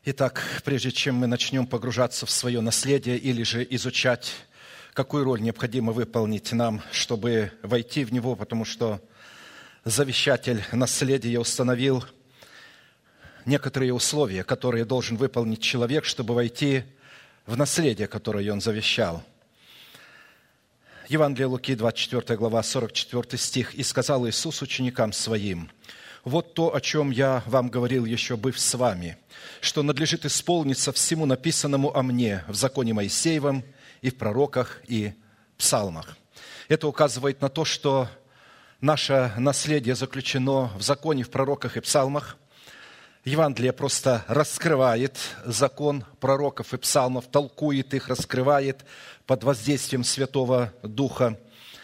Итак, прежде чем мы начнем погружаться в свое наследие или же изучать, какую роль необходимо выполнить нам, чтобы войти в него, потому что завещатель наследия установил некоторые условия, которые должен выполнить человек, чтобы войти в наследие, которое он завещал. Евангелие Луки, 24 глава, 44 стих. «И сказал Иисус ученикам Своим: вот то, о чем я вам говорил, еще быв с вами, что надлежит исполниться всему написанному о мне в законе Моисеевом и в пророках и псалмах». Это указывает на то, что наше наследие заключено в законе, в пророках и псалмах. Евангелие просто раскрывает закон пророков и псалмов, толкует их, раскрывает под воздействием Святого Духа.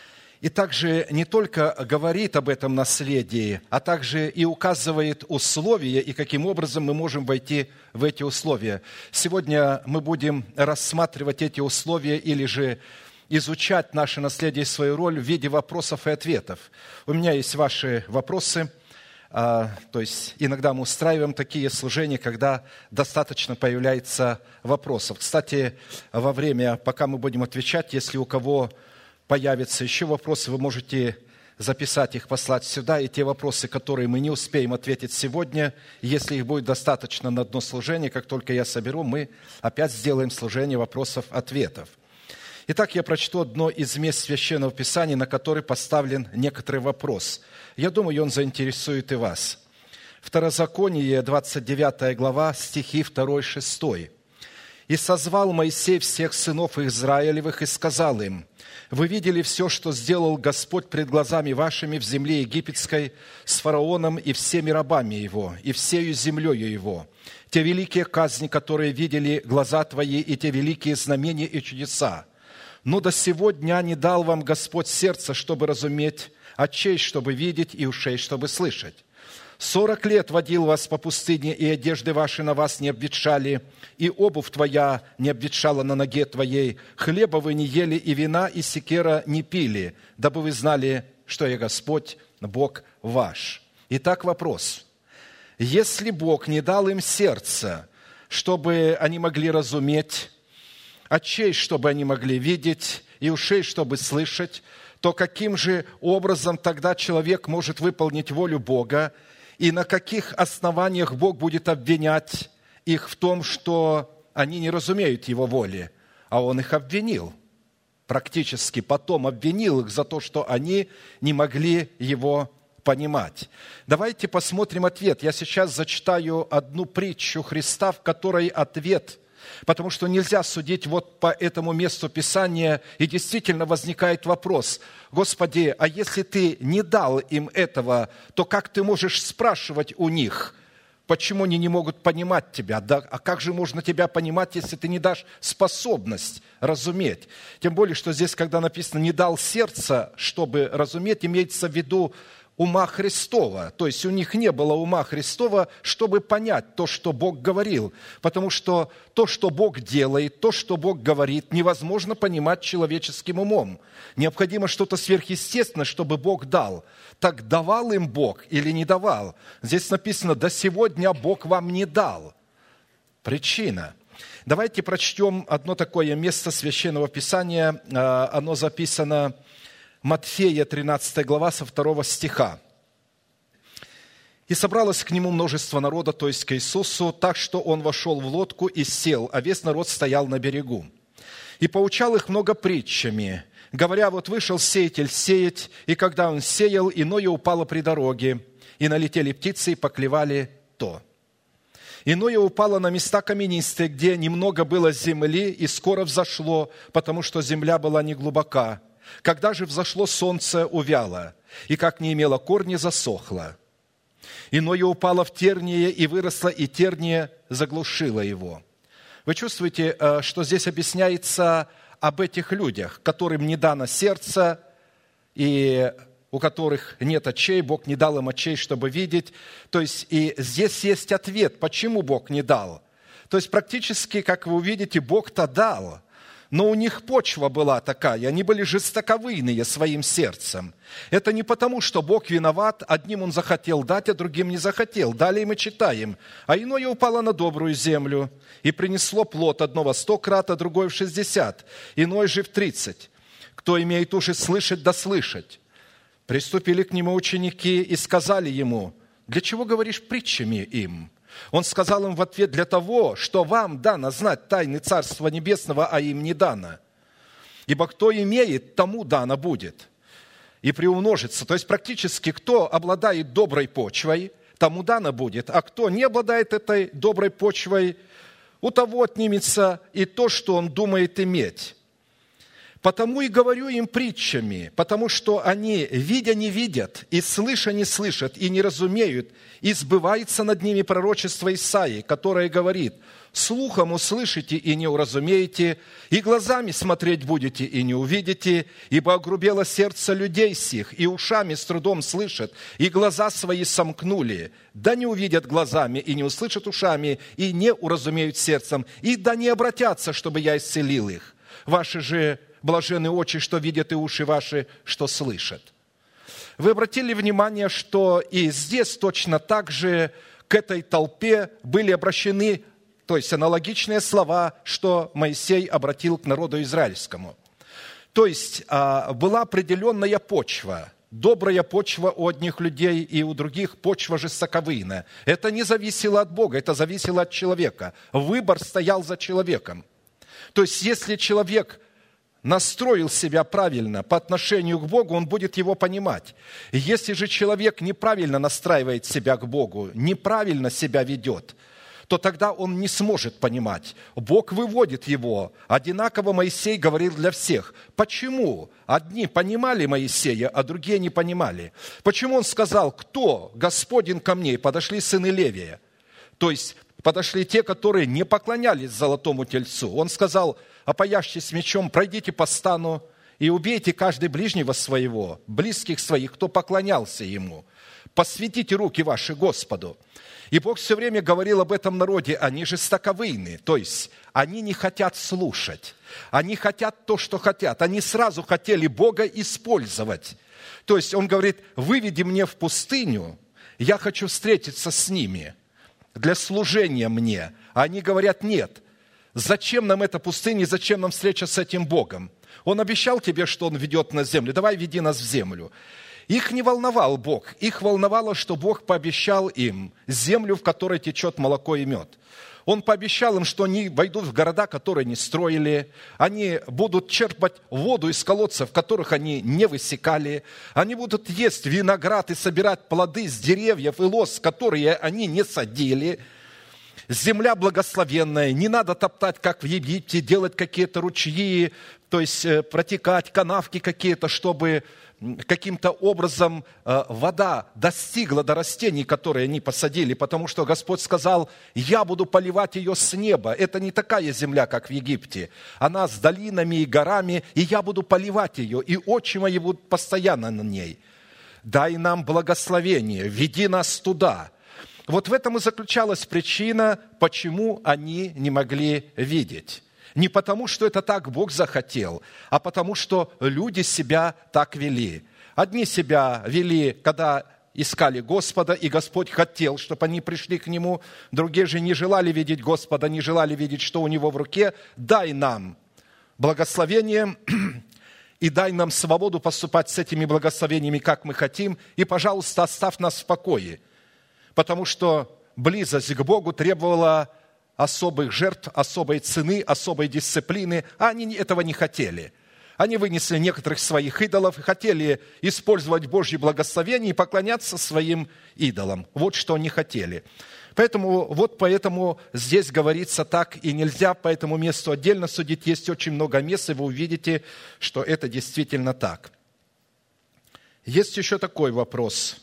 И также не только говорит об этом наследии, а также и указывает условия, и каким образом мы можем войти в эти условия. Сегодня мы будем рассматривать эти условия или же изучать наше наследие и свою роль в виде вопросов и ответов. У меня есть ваши вопросы. То есть иногда мы устраиваем такие служения, когда достаточно появляется вопросов. Кстати, во время, пока мы будем отвечать, если у кого появятся еще вопросы, вы можете записать их, послать сюда. И те вопросы, которые мы не успеем ответить сегодня, если их будет достаточно на одно служение, как только я соберу, мы опять сделаем служение вопросов-ответов. Итак, я прочту одно из мест Священного Писания, на которое поставлен некоторый вопрос. Я думаю, он заинтересует и вас. Второзаконие, 29 глава, стихи 2-6. «И созвал Моисей всех сынов Израилевых и сказал им: вы видели все, что сделал Господь пред глазами вашими в земле египетской с фараоном и всеми рабами его, и всею землею его, те великие казни, которые видели глаза твои, и те великие знамения и чудеса. Но до сего дня не дал вам Господь сердца, чтобы разуметь, очей, чтобы видеть, и ушей, чтобы слышать. 40 лет водил вас по пустыне, и одежды ваши на вас не обветшали, и обувь твоя не обветшала на ноге твоей. Хлеба вы не ели, и вина, и секера не пили, дабы вы знали, что я Господь, Бог ваш». Итак, вопрос. Если Бог не дал им сердца, чтобы они могли разуметь, очей, чтобы они могли видеть, и ушей, чтобы слышать, то каким же образом тогда человек может выполнить волю Бога, и на каких основаниях Бог будет обвинять их в том, что они не разумеют Его воли? А Он их обвинил, практически потом обвинил их за то, что они не могли Его понимать. Давайте посмотрим ответ. Я сейчас зачитаю одну притчу Христа, в которой ответ, потому что нельзя судить вот по этому месту Писания, и действительно возникает вопрос: Господи, а если Ты не дал им этого, то как Ты можешь спрашивать у них, почему они не могут понимать Тебя? Да, а как же можно Тебя понимать, если Ты не дашь способность разуметь? Тем более, что здесь, когда написано «не дал сердца, чтобы разуметь», имеется в виду ума Христова. То есть у них не было ума Христова, чтобы понять то, что Бог говорил. Потому что то, что Бог делает, то, что Бог говорит, невозможно понимать человеческим умом. Необходимо что-то сверхъестественное, чтобы Бог дал. Так давал им Бог или не давал? Здесь написано: «До сего дня Бог вам не дал». Причина. Давайте прочтем одно такое место Священного Писания. Оно записано Матфея, 13 глава, со 2 стиха. «И собралось к нему множество народа, то есть к Иисусу, так что он вошел в лодку и сел, а весь народ стоял на берегу. И поучал их много притчами, говоря: вот вышел сеятель сеять, и когда он сеял, иное упало при дороге, и налетели птицы и поклевали то. Иное упало на места каменистые, где немного было земли, и скоро взошло, потому что земля была не глубока. Когда же взошло солнце, увяло, и как не имело корни, засохло. Иное упало в терние, и выросло, и терние заглушило его». Вы чувствуете, что здесь объясняется об этих людях, которым не дано сердце, и у которых нет очей, Бог не дал им очей, чтобы видеть. То есть и здесь есть ответ, почему Бог не дал. То есть практически, как вы увидите, Бог-то дал, Но у них почва была такая, они были жестоковыйные своим сердцем. Это не потому, что Бог виноват, одним Он захотел дать, а другим не захотел. Далее мы читаем: «А иное упало на добрую землю, и принесло плод, одного 100 крат, а другое в 60, иной же в 30. Кто имеет уши слышать, да слышать». Приступили к Нему ученики и сказали Ему: «Для чего говоришь притчами им?» Он сказал им в ответ: «Для того, что вам дано знать тайны Царства Небесного, а им не дано. Ибо кто имеет, тому дано будет, и приумножится». То есть практически кто обладает доброй почвой, тому дано будет, а кто не обладает этой доброй почвой, у того отнимется и то, что он думает иметь. Потому и говорю им притчами, потому что они, видя, не видят, и слыша, не слышат, и не разумеют, и сбывается над ними пророчество Исаии, которое говорит: «Слухом услышите и не уразумеете, и глазами смотреть будете и не увидите, ибо огрубело сердце людей сих, и ушами с трудом слышат, и глаза свои сомкнули, да не увидят глазами, и не услышат ушами, и не уразумеют сердцем, и да не обратятся, чтобы я исцелил их. Ваши же блаженны очи, что видят, и уши ваши, что слышат». Вы обратили внимание, что и здесь точно так же к этой толпе были обращены, то есть аналогичные слова, что Моисей обратил к народу израильскому. То есть была определенная почва, добрая почва у одних людей, и у других почва жестоковыйная. Это не зависело от Бога, это зависело от человека. Выбор стоял за человеком. То есть если человек настроил себя правильно по отношению к Богу, он будет его понимать. Если же человек неправильно настраивает себя к Богу, неправильно себя ведет, то тогда он не сможет понимать. Бог выводит его. Одинаково Моисей говорил для всех. Почему одни понимали Моисея, а другие не понимали? Почему он сказал: «Кто Господин ко мне?» И подошли сыны Левия. То есть подошли те, которые не поклонялись золотому тельцу. Он сказал: «Опояжьтесь мечом, пройдите по стану и убейте каждый ближнего своего, близких своих, кто поклонялся ему. Посвятите руки ваши Господу». И Бог все время говорил об этом народе: они жестоковыйны, то есть они не хотят слушать, они хотят то, что хотят, они сразу хотели Бога использовать. То есть Он говорит: «Выведи мне в пустыню, я хочу встретиться с ними для служения мне». А они говорят: «Нет, зачем нам эта пустыня, зачем нам встреча с этим Богом? Он обещал тебе, что Он ведет нас в землю, давай веди нас в землю». Их не волновал Бог, их волновало, что Бог пообещал им землю, в которой течет молоко и мед. Он пообещал им, что они войдут в города, которые не строили, они будут черпать воду из колодцев, которых они не высекали, они будут есть виноград и собирать плоды с деревьев и лоз, которые они не садили. Земля благословенная, не надо топтать, как в Египте, делать какие-то ручьи, то есть протекать, канавки какие-то, чтобы каким-то образом вода достигла до растений, которые они посадили, потому что Господь сказал: «Я буду поливать ее с неба». Это не такая земля, как в Египте. Она с долинами и горами, и я буду поливать ее, и очи мои будут постоянно на ней. Дай нам благословение, веди нас туда. Вот в этом и заключалась причина, почему они не могли видеть. Не потому, что это так Бог захотел, а потому, что люди себя так вели. Одни себя вели, когда искали Господа, и Господь хотел, чтобы они пришли к Нему. Другие же не желали видеть Господа, не желали видеть, что у Него в руке. Дай нам благословение и дай нам свободу поступать с этими благословениями, как мы хотим. И, пожалуйста, оставь нас в покое. Потому что близость к Богу требовала особых жертв, особой цены, особой дисциплины, а они этого не хотели. Они вынесли некоторых своих идолов и хотели использовать Божье благословение и поклоняться своим идолам. Вот что они хотели. Поэтому здесь говорится так, и нельзя по этому месту отдельно судить. Есть очень много мест, и вы увидите, что это действительно так. Есть еще такой вопрос.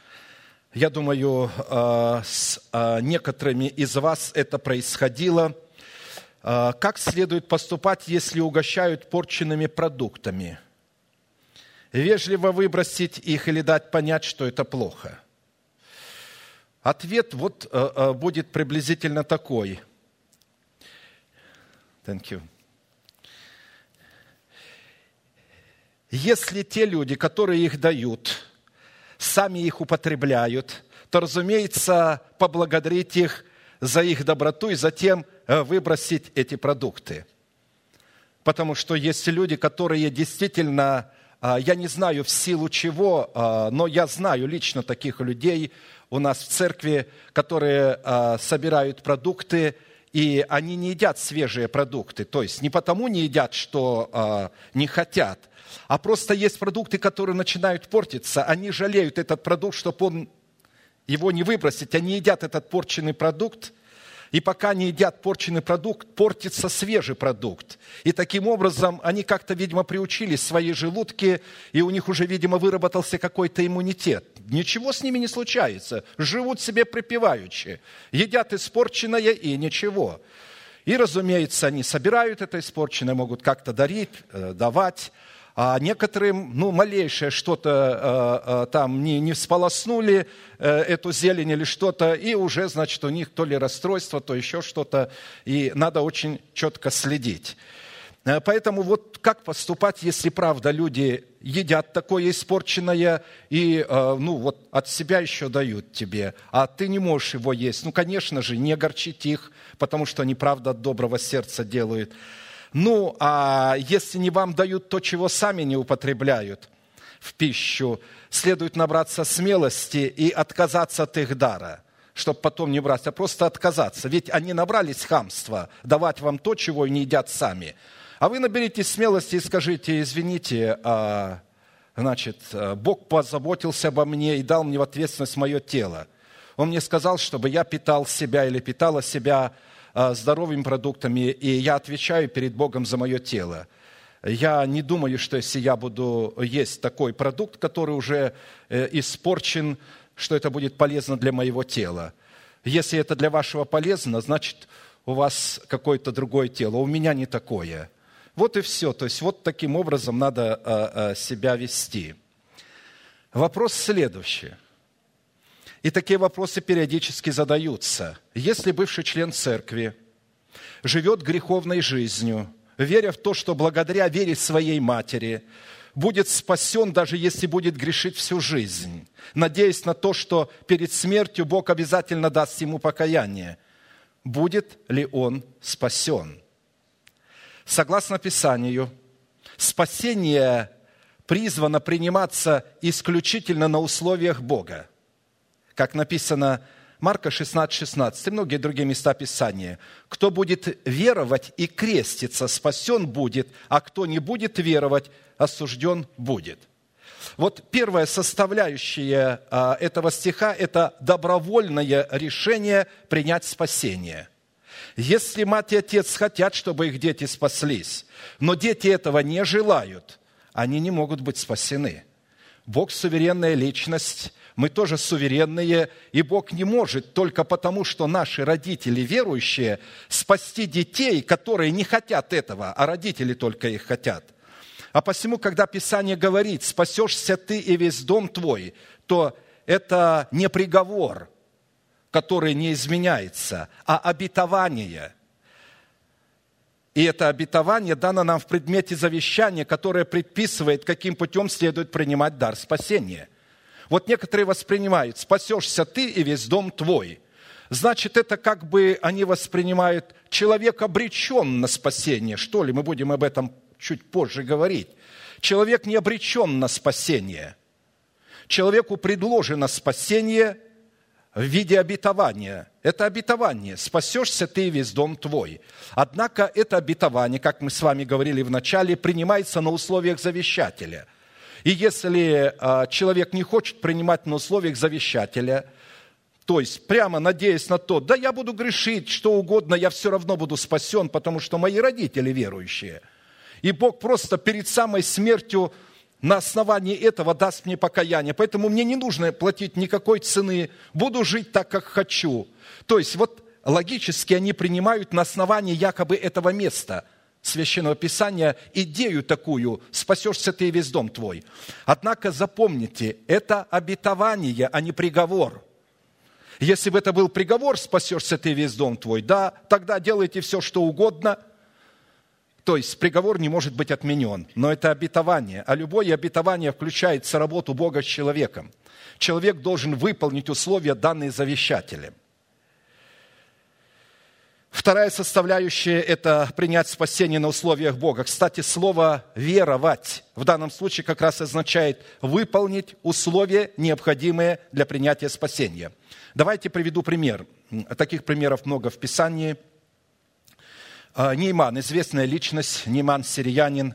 Я думаю, с некоторыми из вас это происходило. Как следует поступать, если угощают порченными продуктами? Вежливо выбросить их или дать понять, что это плохо? Ответ будет приблизительно такой. Thank you. Если те люди, которые их дают, сами их употребляют, то, разумеется, поблагодарить их за их доброту и затем выбросить эти продукты. Потому что есть люди, которые действительно, я не знаю в силу чего, но я знаю лично таких людей у нас в церкви, которые собирают продукты, и они не едят свежие продукты. То есть не потому не едят, что не хотят, а просто есть продукты, которые начинают портиться. Они жалеют этот продукт, чтобы его не выбросить. Они едят этот порченный продукт, и пока не едят порченный продукт, портится свежий продукт. И таким образом они как-то, видимо, приучили свои желудки, и у них уже, видимо, выработался какой-то иммунитет. Ничего с ними не случается. Живут себе припеваючи. Едят испорченное и ничего. И, разумеется, они собирают это испорченное, могут как-то дарить, давать. А некоторым, малейшее что-то там не всполоснули, эту зелень или что-то, и уже, значит, у них то ли расстройство, то еще что-то, и надо очень четко следить. Поэтому вот как поступать, если, правда, люди едят такое испорченное и, от себя еще дают тебе, а ты не можешь его есть. Конечно же, не огорчить их, потому что они, правда, от доброго сердца делают. А если не вам дают то, чего сами не употребляют в пищу, следует набраться смелости и отказаться от их дара, чтобы потом не брать, а просто отказаться. Ведь они набрались хамства давать вам то, чего не едят сами. А вы наберитесь смелости и скажите: извините, Бог позаботился обо мне и дал мне в ответственность мое тело. Он мне сказал, чтобы я питал себя или питала себя здоровыми продуктами, и я отвечаю перед Богом за мое тело. Я не думаю, что если я буду есть такой продукт, который уже испорчен, что это будет полезно для моего тела. Если это для вашего полезно, значит, у вас какое-то другое тело. У меня не такое. Вот и все. То есть вот таким образом надо себя вести. Вопрос следующий. И такие вопросы периодически задаются. Если бывший член церкви живет греховной жизнью, веря в то, что благодаря вере своей матери будет спасен, даже если будет грешить всю жизнь, надеясь на то, что перед смертью Бог обязательно даст ему покаяние, будет ли он спасен? Согласно Писанию, спасение призвано приниматься исключительно на условиях Бога. Как написано Марка 16:16 и многие другие места Писания. «Кто будет веровать и креститься, спасен будет, а кто не будет веровать, осужден будет». Вот первая составляющая этого стиха – это добровольное решение принять спасение. Если мать и отец хотят, чтобы их дети спаслись, но дети этого не желают, они не могут быть спасены. Бог – суверенная личность, мы тоже суверенные, и Бог не может только потому, что наши родители верующие, спасти детей, которые не хотят этого, а родители только их хотят. А посему, когда Писание говорит: «Спасешься ты и весь дом твой», то это не приговор, который не изменяется, а обетование. И это обетование дано нам в предмете завещания, которое предписывает, каким путем следует принимать дар спасения. Вот некоторые воспринимают: «Спасешься ты и весь дом твой». Значит, это как бы они воспринимают: человек обречен на спасение. Что ли, мы будем об этом чуть позже говорить. Человек не обречен на спасение. Человеку предложено спасение в виде обетования. Это обетование. Спасешься ты и весь дом твой. Однако это обетование, как мы с вами говорили в начале, принимается на условиях завещателя. И если человек не хочет принимать на условиях завещателя, то есть прямо надеясь на то: да я буду грешить, что угодно, я все равно буду спасен, потому что мои родители верующие. И Бог просто перед самой смертью на основании этого даст мне покаяние. Поэтому мне не нужно платить никакой цены, буду жить так, как хочу. То есть вот логически они принимают на основании якобы этого места Священного Писания идею такую: спасешься ты и весь дом твой. Однако запомните, это обетование, а не приговор. Если бы это был приговор: спасешься ты и весь дом твой, да, тогда делайте все, что угодно, То есть приговор не может быть отменен, но это обетование. А любое обетование включает работу Бога с человеком. Человек должен выполнить условия, данные завещателем. Вторая составляющая – это принять спасение на условиях Бога. Кстати, слово «веровать» в данном случае как раз означает выполнить условия, необходимые для принятия спасения. Давайте приведу пример. Таких примеров много в Писании. Нейман, известная личность, Нейман сириянин.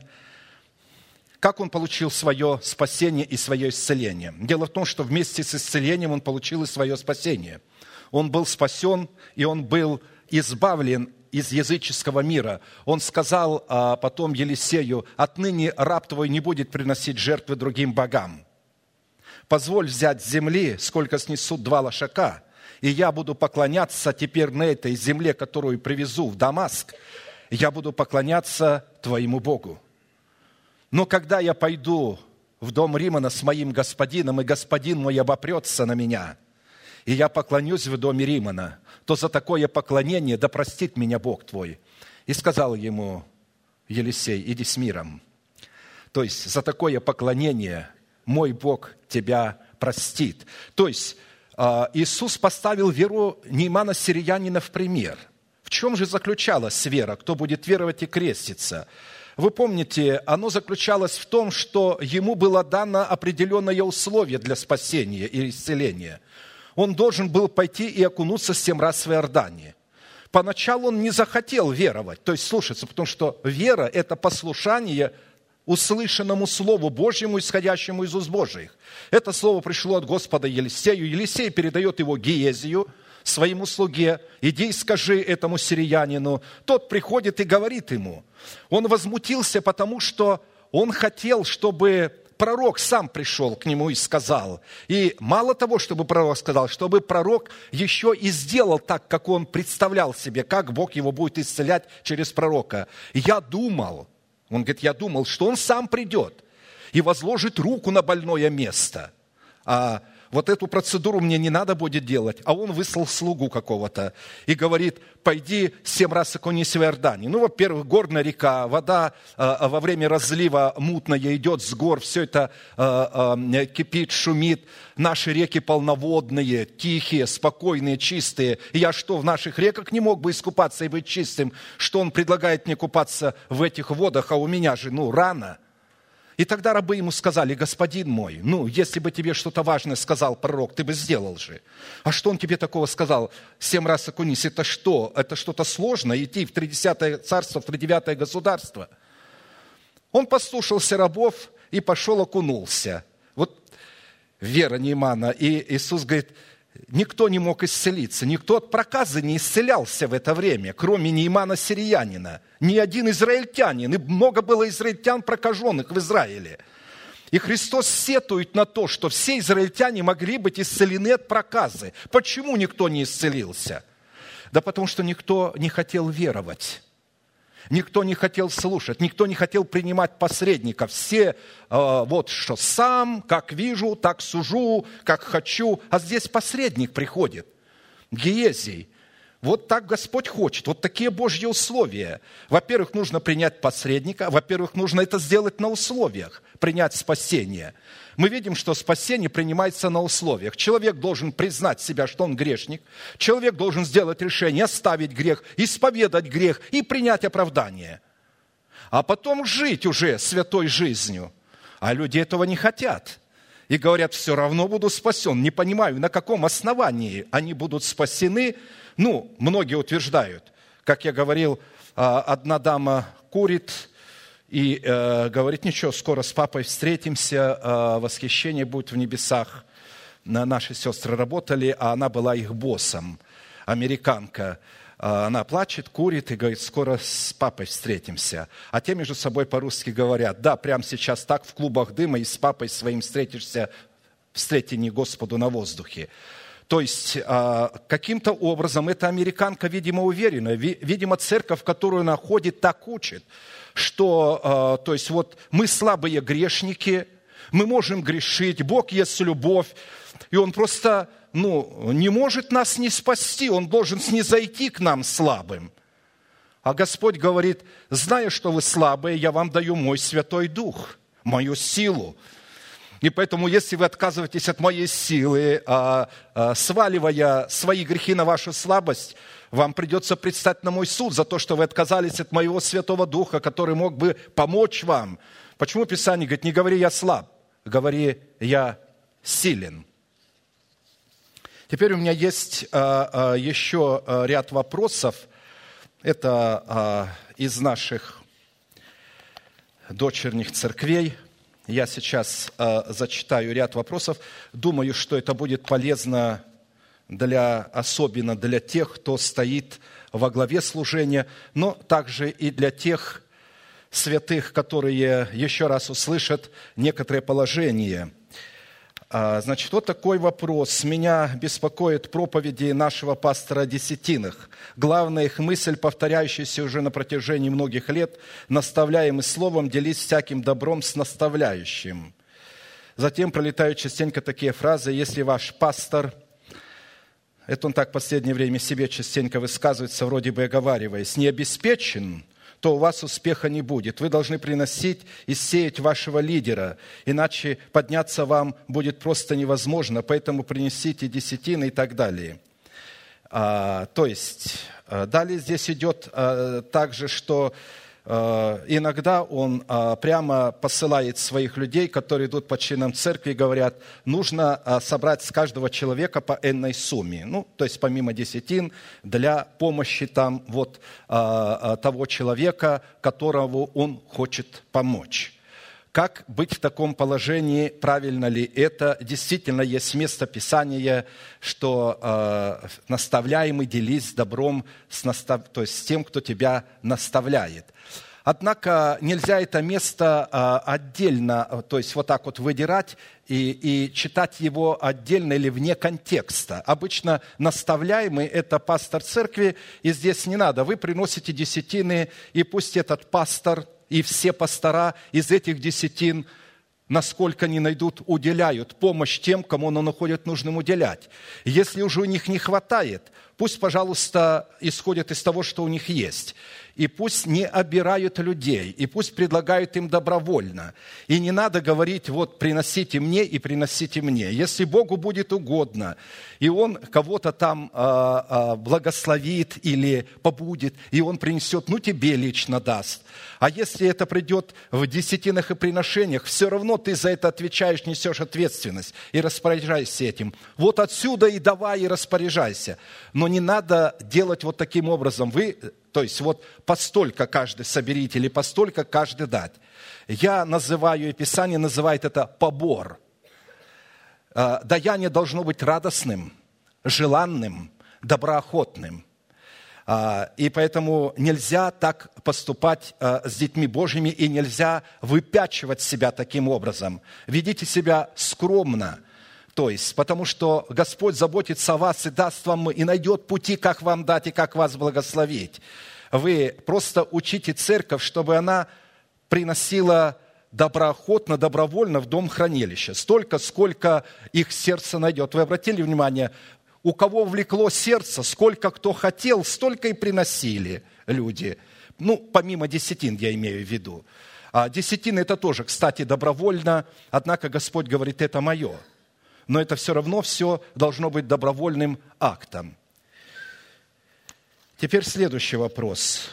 Как он получил свое спасение и свое исцеление? Дело в том, что вместе с исцелением он получил и свое спасение. Он был спасен, и он был избавлен из языческого мира. Он сказал потом Елисею: «Отныне раб твой не будет приносить жертвы другим богам. Позволь взять с земли, сколько снесут 2 лошака, и я буду поклоняться теперь на этой земле, которую привезу в Дамаск, я буду поклоняться твоему Богу. Но когда я пойду в дом Римана с моим господином, и господин мой обопрется на меня, и я поклонюсь в доме Римана, то за такое поклонение да простит меня Бог твой». И сказал ему Елисей: «Иди с миром». То есть за такое поклонение мой Бог тебя простит. То есть Иисус поставил веру Неймана сириянина в пример. В чем же заключалась вера? Кто будет веровать и креститься? Вы помните, оно заключалось в том, что ему было дано определенное условие для спасения и исцеления. Он должен был пойти и окунуться 7 раз в Иордане. Поначалу он не захотел веровать, то есть слушаться, потому что вера – это послушание услышанному Слову Божьему, исходящему из уст Божьих. Это слово пришло от Господа Елисею. Елисей передает его Гиезию, своему слуге: «Иди и скажи этому сириянину». Тот приходит и говорит ему. Он возмутился, потому что он хотел, чтобы пророк сам пришел к нему и сказал. И мало того, чтобы пророк сказал, чтобы пророк еще и сделал так, как он представлял себе, как Бог его будет исцелять через пророка. Он говорит, я думал, что он сам придет и возложит руку на больное место. А вот эту процедуру мне не надо будет делать. А он выслал слугу какого-то и говорит: пойди 7 раз окунись в Иордане. Ну, во-первых, горная река, вода во время разлива мутная идет с гор, все это кипит, шумит. Наши реки полноводные, тихие, спокойные, чистые. И я что, в наших реках не мог бы искупаться и быть чистым? Что он предлагает мне купаться в этих водах, а у меня же, рано. И тогда рабы ему сказали: господин мой, если бы тебе что-то важное сказал пророк, ты бы сделал же. А что он тебе такого сказал? 7 раз окунись. Это что? Это что-то сложное? Идти в 30-е царство, в 39-е государство? Он послушался рабов и пошел окунулся. Вот вера Неймана. И Иисус говорит, никто не мог исцелиться, никто от проказы не исцелялся в это время, кроме Неймана сириянина. Ни один израильтянин, и много было израильтян прокаженных в Израиле. И Христос сетует на то, что все израильтяне могли быть исцелены от проказы. Почему никто не исцелился? Да потому что никто не хотел веровать. Никто не хотел слушать, никто не хотел принимать посредников. Все что сам, как вижу, так сужу, как хочу. А здесь посредник приходит, Гиезий. Вот так Господь хочет, вот такие Божьи условия. Во-первых, нужно принять посредника, во-первых, нужно это сделать на условиях, принять спасение. Мы видим, что спасение принимается на условиях. Человек должен признать себя, что он грешник. Человек должен сделать решение, оставить грех, исповедать грех и принять оправдание. А потом жить уже святой жизнью. А люди этого не хотят. И говорят, все равно буду спасен. Не понимаю, на каком основании они будут спасены. Многие утверждают, как я говорил, одна дама курит и говорит, ничего, скоро с папой встретимся, восхищение будет в небесах. Наши сестры работали, а она была их боссом, американка. Она плачет, курит и говорит, скоро с папой встретимся. А те между собой по-русски говорят, да, прямо сейчас так в клубах дыма и с папой своим встретишься в встретении Господу на воздухе. То есть каким-то образом эта американка, видимо, уверена, видимо, церковь, в которую она ходит, так учит, что мы слабые грешники, мы можем грешить, Бог есть любовь, и Он просто не может нас не спасти, Он должен снизойти к нам слабым. А Господь говорит: зная, что вы слабые, я вам даю мой Святой Дух, мою силу. И поэтому, если вы отказываетесь от моей силы, сваливая свои грехи на вашу слабость, вам придется предстать на мой суд за то, что вы отказались от моего Святого Духа, который мог бы помочь вам. Почему Писание говорит: не говори «я слаб», говори «я силен». Теперь у меня есть еще ряд вопросов. Это из наших дочерних церквей. Я сейчас зачитаю ряд вопросов. Думаю, что это будет полезно особенно для тех, кто стоит во главе служения, но также и для тех святых, которые еще раз услышат некоторые положения. Значит, вот такой вопрос. Меня беспокоят проповеди нашего пастора о десятинах. Главная их мысль, повторяющаяся уже на протяжении многих лет: наставляемый словом, делись всяким добром с наставляющим. Затем пролетают частенько такие фразы: если ваш пастор, это он так в последнее время себе частенько высказывается, вроде бы оговариваясь, не обеспечен, то у вас успеха не будет. Вы должны приносить и сеять вашего лидера, иначе подняться вам будет просто невозможно, поэтому принесите десятины и так далее. То есть, далее здесь идет также, что иногда он прямо посылает своих людей, которые идут по членам церкви, и говорят: нужно собрать с каждого человека по энной сумме. То есть помимо десятин, для помощи того человека, которого он хочет помочь. Как быть в таком положении? Правильно ли это? Действительно, есть место Писания, что наставляемый делись добром то есть с тем, кто тебя наставляет. Однако нельзя это место отдельно, то есть вот так вот выдирать и читать его отдельно или вне контекста. Обычно наставляемый – это пастор церкви, и здесь не надо. Вы приносите десятины, и пусть этот пастор и все пастора из этих десятин, насколько они найдут, уделяют помощь тем, кому он находит нужным уделять. Если уже у них не хватает, пусть, пожалуйста, исходят из того, что у них есть. И пусть не обирают людей, и пусть предлагают им добровольно. И не надо говорить: вот приносите мне и приносите мне. Если Богу будет угодно, и Он кого-то там благословит или побудет, и Он принесет, тебе лично даст. А если это придет в десятинах и приношениях, все равно ты за это отвечаешь, несешь ответственность и распоряжайся этим. Вот отсюда и давай, и распоряжайся. Но не надо делать вот таким образом. То есть вот постолько каждый соберите или постолько каждый дать. Я называю, и Писание называет это побор. Даяние должно быть радостным, желанным, доброохотным. И поэтому нельзя так поступать с детьми Божьими, и нельзя выпячивать себя таким образом. Ведите себя скромно. То есть, потому что Господь заботится о вас и даст вам, и найдет пути, как вам дать и как вас благословить. Вы просто учите церковь, чтобы она приносила доброохотно, добровольно в дом хранилища. Столько, сколько их сердце найдет. Вы обратили внимание, у кого влекло сердце, сколько кто хотел, столько и приносили люди. Помимо десятин, я имею в виду. А десятины это тоже, кстати, добровольно, однако Господь говорит: это мое. Но это все равно все должно быть добровольным актом. Теперь следующий вопрос.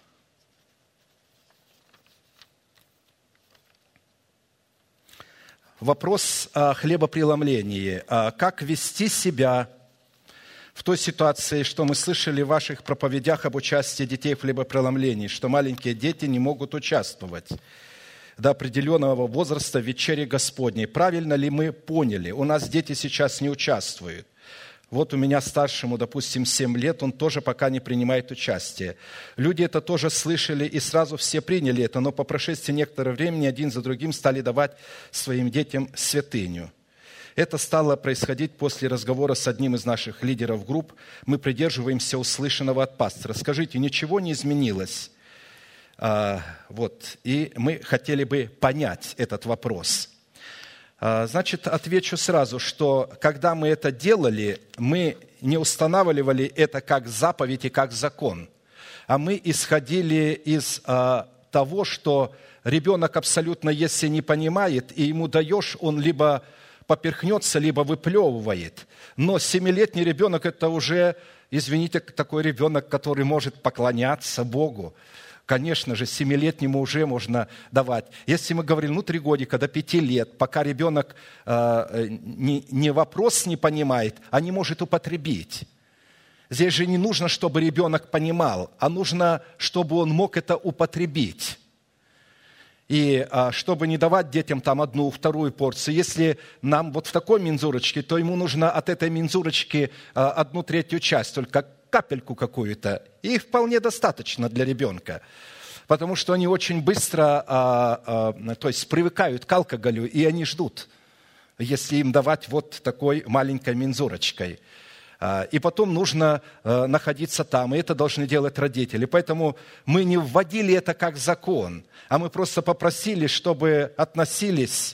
Вопрос о хлебопреломлении. Как вести себя в той ситуации, что мы слышали в ваших проповедях об участии детей в хлебопреломлении, что маленькие дети не могут участвовать до определенного возраста в вечере Господней. Правильно ли мы поняли? У нас дети сейчас не участвуют. Вот у меня старшему, допустим, 7 лет, он тоже пока не принимает участие. Люди это тоже слышали, и сразу все приняли это, но по прошествии некоторого времени один за другим стали давать своим детям святыню. Это стало происходить после разговора с одним из наших лидеров групп. Мы придерживаемся услышанного от пастора. Скажите, ничего не изменилось? И мы хотели бы понять этот вопрос. Значит, отвечу сразу, что когда мы это делали, мы не устанавливали это как заповедь и как закон. а мы исходили из того, что ребенок абсолютно, если не понимает, и ему даешь, он либо поперхнется, либо выплевывает. Но 7-летний ребенок – это уже, извините, такой ребенок, который может поклоняться Богу. Конечно же, 7-летнему уже можно давать. Если мы говорим, 3 годика до 5 лет, пока ребенок не вопрос не понимает, а не может употребить. Здесь же не нужно, чтобы ребенок понимал, а нужно, чтобы он мог это употребить. И чтобы не давать детям там 1, 2 порцию, если нам вот в такой мензурочке, то ему нужно от этой мензурочки 1/3 часть, только капельку какую-то, и вполне достаточно для ребенка. Потому что они очень быстро то есть привыкают к алкоголю, и они ждут, если им давать вот такой маленькой мензурочкой. И потом нужно находиться там, и это должны делать родители. Поэтому мы не вводили это как закон, а мы просто попросили, чтобы относились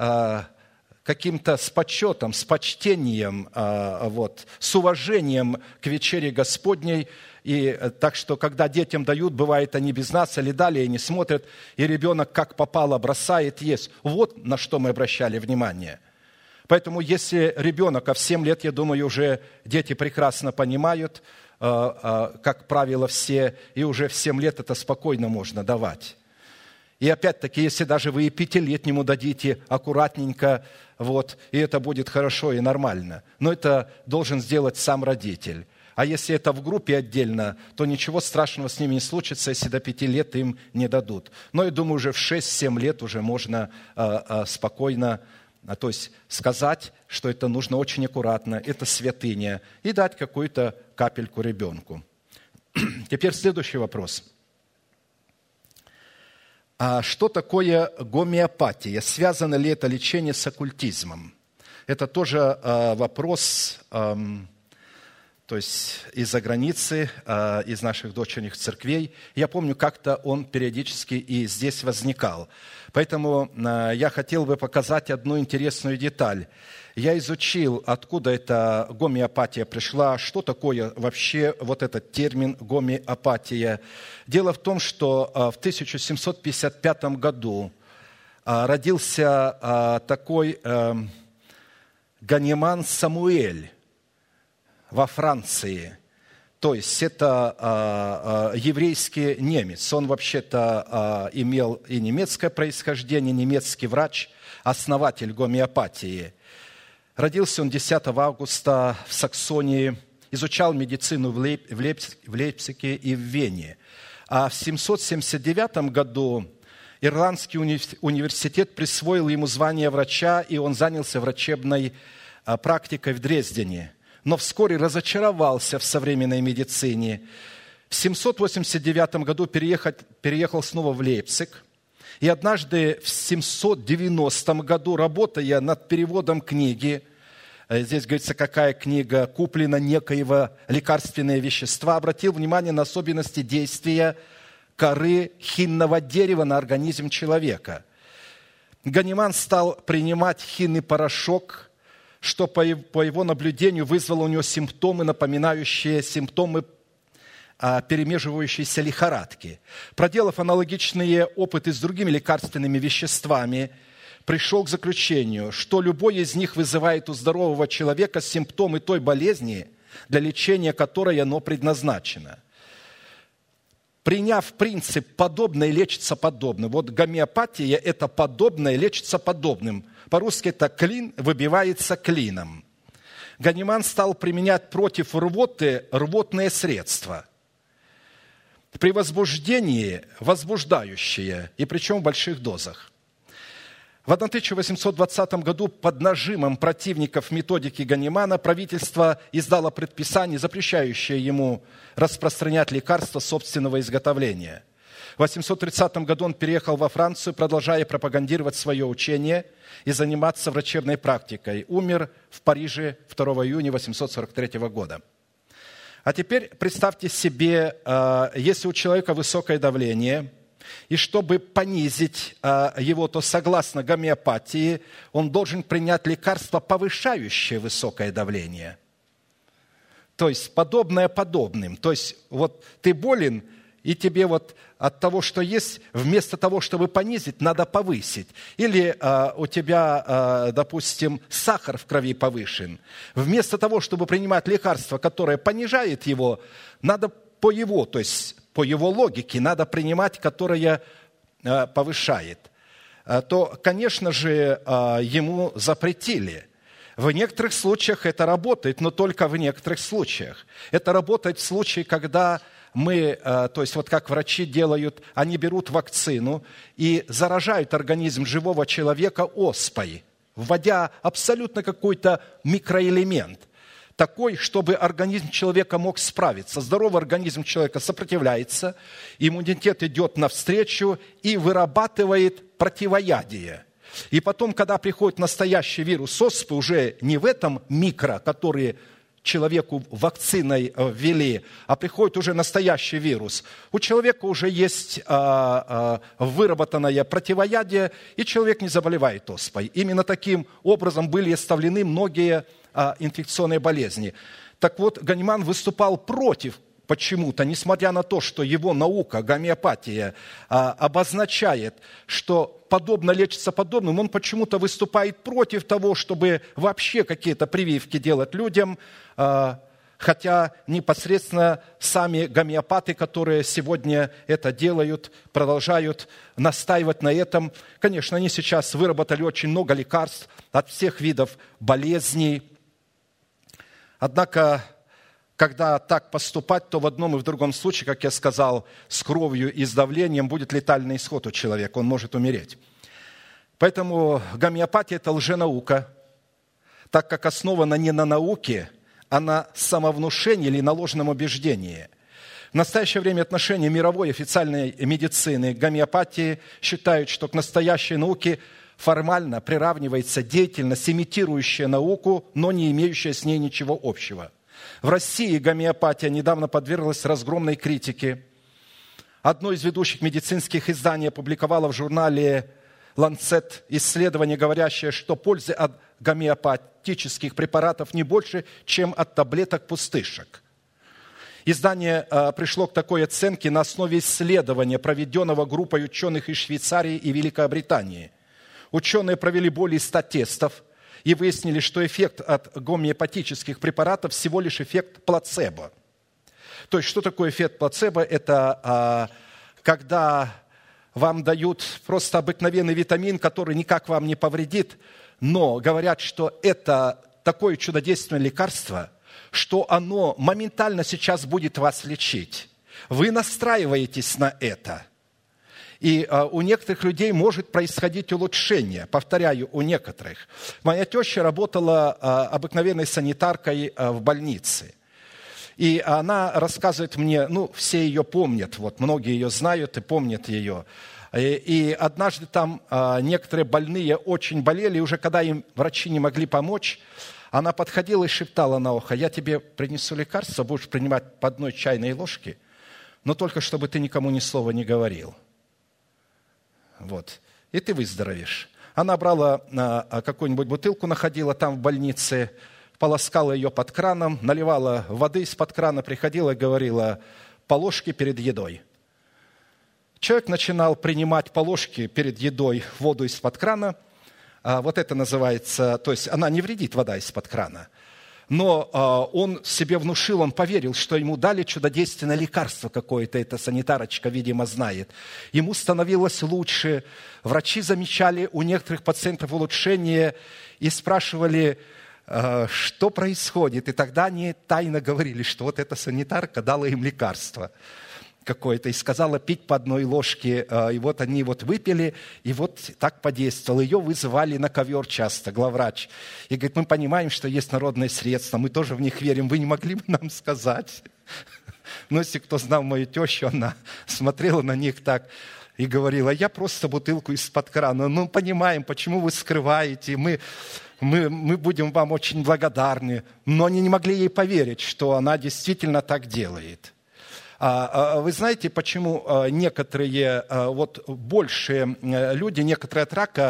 каким-то с почетом, с почтением, с уважением к вечере Господней. И так что, когда детям дают, бывает, они без нас или далее не смотрят, и ребенок как попало бросает есть. Вот на что мы обращали внимание. Поэтому, если ребенок, а в 7 лет, я думаю, уже дети прекрасно понимают, как правило, все, и уже в 7 лет это спокойно можно давать. И опять-таки, если даже вы и 5-летнему дадите аккуратненько, и это будет хорошо и нормально. Но это должен сделать сам родитель. А если это в группе отдельно, то ничего страшного с ними не случится, если до 5 лет им не дадут. Но я думаю, уже в 6-7 лет уже можно спокойно, то есть сказать, что это нужно очень аккуратно, это святыня, и дать какую-то капельку ребенку. Теперь следующий вопрос. А что такое гомеопатия? Связано ли это лечение с оккультизмом? Это тоже вопрос, то есть из-за границы, из наших дочерних церквей. Я помню, как-то он периодически и здесь возникал. Поэтому я хотел бы показать одну интересную деталь. Я изучил, откуда эта гомеопатия пришла, что такое вообще вот этот термин гомеопатия. Дело в том, что в 1755 году родился такой Ганиман Самуэль во Франции. То есть это еврейский немец. Он вообще-то имел и немецкое происхождение, немецкий врач, основатель гомеопатии. Родился он 10 августа в Саксонии, изучал медицину в Лейпциге и в Вене. А в 779 году Ирландский университет присвоил ему звание врача, и он занялся врачебной практикой в Дрездене. Но вскоре разочаровался в современной медицине. В 789 году переехал снова в Лейпциг. И однажды в 790 году, работая над переводом книги, здесь говорится, какая книга, куплена некоего лекарственные вещества, обратил внимание на особенности действия коры хинного дерева на организм человека. Ганиман стал принимать хинный порошок, что по его наблюдению вызвало у него симптомы, напоминающие симптомы перемеживающейся лихорадки. Проделав аналогичные опыты с другими лекарственными веществами, пришел к заключению, что любой из них вызывает у здорового человека симптомы той болезни, для лечения которой оно предназначено. Приняв принцип «подобное лечится подобным», вот гомеопатия – это «подобное лечится подобным». По-русски это «клин выбивается клином». Ганиман стал применять против рвоты рвотные средства. При возбуждении возбуждающие, и причем в больших дозах. В 1820 году под нажимом противников методики Ганимана правительство издало предписание, запрещающее ему распространять лекарства собственного изготовления. В 1830 году он переехал во Францию, продолжая пропагандировать свое учение и заниматься врачебной практикой. Умер в Париже 2 июня 1843 года. А теперь представьте себе, если у человека высокое давление, и чтобы понизить его, то согласно гомеопатии, он должен принять лекарство, повышающее высокое давление. То есть подобное подобным. То есть вот ты болен, и тебе вот от того, что есть, вместо того, чтобы понизить, надо повысить. Или у тебя, допустим, сахар в крови повышен. Вместо того, чтобы принимать лекарство, которое понижает его, надо по его, то есть по его логике, надо принимать, которое повышает. То, конечно же, ему запретили. В некоторых случаях это работает, но только в некоторых случаях. Это работает в случае, когда мы, то есть вот как врачи делают, они берут вакцину и заражают организм живого человека оспой, вводя абсолютно какой-то микроэлемент, такой, чтобы организм человека мог справиться. Здоровый организм человека сопротивляется, иммунитет идет навстречу и вырабатывает противоядие. И потом, когда приходит настоящий вирус оспы, уже не в этом микро, который человеку вакциной ввели, а приходит уже настоящий вирус. У человека уже есть выработанное противоядие, и человек не заболевает оспой. Именно таким образом были оставлены многие инфекционные болезни. Так вот, Ганиман выступал против почему-то, несмотря на то, что его наука, гомеопатия, обозначает, что подобно лечится подобным, он почему-то выступает против того, чтобы вообще какие-то прививки делать людям, хотя непосредственно сами гомеопаты, которые сегодня это делают, продолжают настаивать на этом. Конечно, они сейчас выработали очень много лекарств от всех видов болезней. Однако, когда так поступать, то в одном и в другом случае, как я сказал, с кровью и с давлением будет летальный исход у человека, он может умереть. Поэтому гомеопатия – это лженаука, так как основана не на науке, а на самовнушении или на ложном убеждении. В настоящее время отношение мировой официальной медицины к гомеопатии считают, что к настоящей науке формально приравнивается деятельность, имитирующая науку, но не имеющая с ней ничего общего. В России гомеопатия недавно подверглась разгромной критике. Одно из ведущих медицинских изданий опубликовало в журнале «Ланцет» исследование, говорящее, что пользы от гомеопатических препаратов не больше, чем от таблеток-пустышек. Издание пришло к такой оценке на основе исследования, проведенного группой ученых из Швейцарии и Великобритании. Ученые провели более 100 тестов и выяснили, что эффект от гомеопатических препаратов всего лишь эффект плацебо. То есть, что такое эффект плацебо? Это когда вам дают просто обыкновенный витамин, который никак вам не повредит, но говорят, что это такое чудодейственное лекарство, что оно моментально сейчас будет вас лечить. Вы настраиваетесь на это. И у некоторых людей может происходить улучшение. Повторяю, у некоторых. Моя теща работала обыкновенной санитаркой в больнице. И она рассказывает мне, все ее помнят, многие ее знают и помнят ее. И однажды там некоторые больные очень болели, и уже когда им врачи не могли помочь, она подходила и шептала на ухо: я тебе принесу лекарство, будешь принимать по 1 чайной ложке, но только чтобы ты никому ни слова не говорил. И ты выздоровеешь. Она брала какую-нибудь бутылку, находила там в больнице, полоскала ее под краном, наливала воды из-под крана, приходила и говорила: по ложке перед едой. Человек начинал принимать по ложке перед едой воду из-под крана. Это называется, то есть она не вредит, вода из-под крана. Но он себе внушил, он поверил, что ему дали чудодейственное лекарство какое-то, эта санитарочка, видимо, знает. Ему становилось лучше. Врачи замечали у некоторых пациентов улучшение и спрашивали, что происходит. И тогда они тайно говорили, что эта санитарка дала им лекарство какое-то и сказала пить по 1 ложке. И они выпили, и так подействовало. Ее вызывали на ковер часто, главврач. И говорит: мы понимаем, что есть народные средства, мы тоже в них верим. Вы не могли бы нам сказать? Если кто знал мою тещу, она смотрела на них так и говорила: я просто бутылку из-под крана. Понимаем, почему вы скрываете, мы будем вам очень благодарны. Но они не могли ей поверить, что она действительно так делает. Вы знаете, почему некоторые, большие люди, некоторые от рака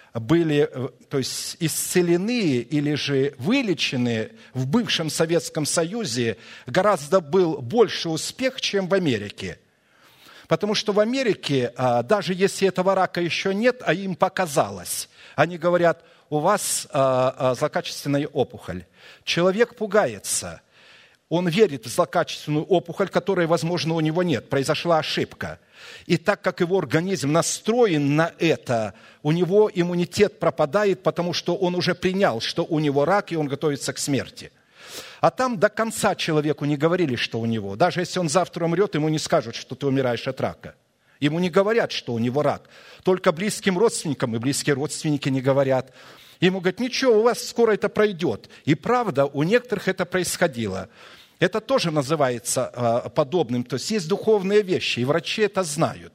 были, то есть исцелены или же вылечены в бывшем Советском Союзе, гораздо был больше успех, чем в Америке. Потому что в Америке, даже если этого рака еще нет, а им показалось, они говорят, у вас злокачественная опухоль. Человек пугается. Он верит в злокачественную опухоль, которой, возможно, у него нет. Произошла ошибка. И так как его организм настроен на это, у него иммунитет пропадает, потому что он уже принял, что у него рак, и он готовится к смерти. А там до конца человеку не говорили, что у него. Даже если он завтра умрет, ему не скажут, что ты умираешь от рака. Ему не говорят, что у него рак. Только близким родственникам, и близкие родственники не говорят. Ему говорят, ничего, у вас скоро это пройдет. И правда, у некоторых это происходило. Это тоже называется подобным. То есть есть духовные вещи, и врачи это знают.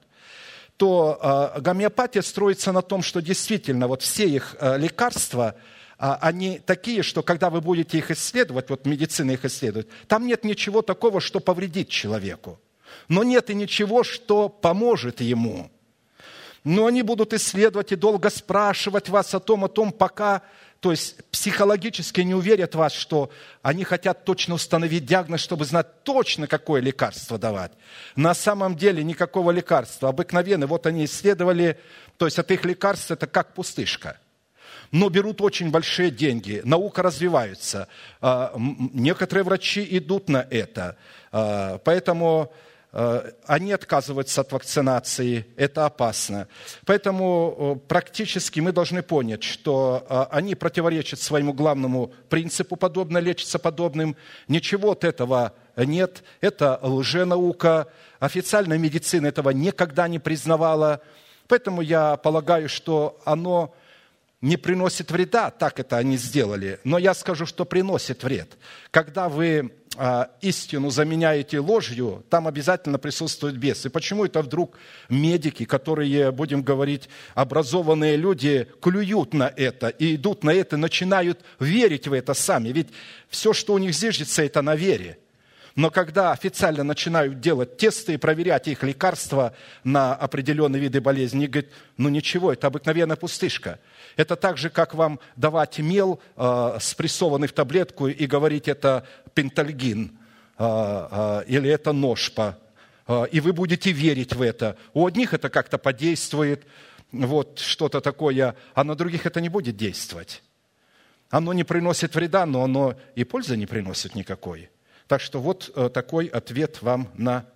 То гомеопатия строится на том, что действительно вот все их лекарства, они такие, что когда вы будете их исследовать, вот медицина их исследует, там нет ничего такого, что повредит человеку. Но нет и ничего, что поможет ему. Но они будут исследовать и долго спрашивать вас о том, пока, то есть психологически не уверят вас, что они хотят точно установить диагноз, чтобы знать точно, какое лекарство давать. На самом деле никакого лекарства. Обыкновенно, вот они исследовали, то есть от их лекарств это как пустышка. Но берут очень большие деньги, наука развивается. Некоторые врачи идут на это. Поэтому они отказываются от вакцинации, это опасно. Поэтому практически мы должны понять, что они противоречат своему главному принципу, подобно лечится подобным. Ничего от этого нет, это лженаука. Официальная медицина этого никогда не признавала. Поэтому я полагаю, что оно не приносит вреда, так это они сделали. Но я скажу, что приносит вред. Когда вы истину заменяете ложью, там обязательно присутствует бес. И почему это вдруг медики, которые, будем говорить, образованные люди, клюют на это и идут на это, начинают верить в это сами? Ведь все, что у них зиждется, это на вере. Но когда официально начинают делать тесты и проверять их лекарства на определенные виды болезней, говорят, ничего, это обыкновенная пустышка. Это так же, как вам давать мел, спрессованный в таблетку, и говорить, это пентальгин или это ношпа. И вы будете верить в это. У одних это как-то подействует, вот что-то такое, а на других это не будет действовать. Оно не приносит вреда, но оно и пользы не приносит никакой. Так что вот такой ответ вам на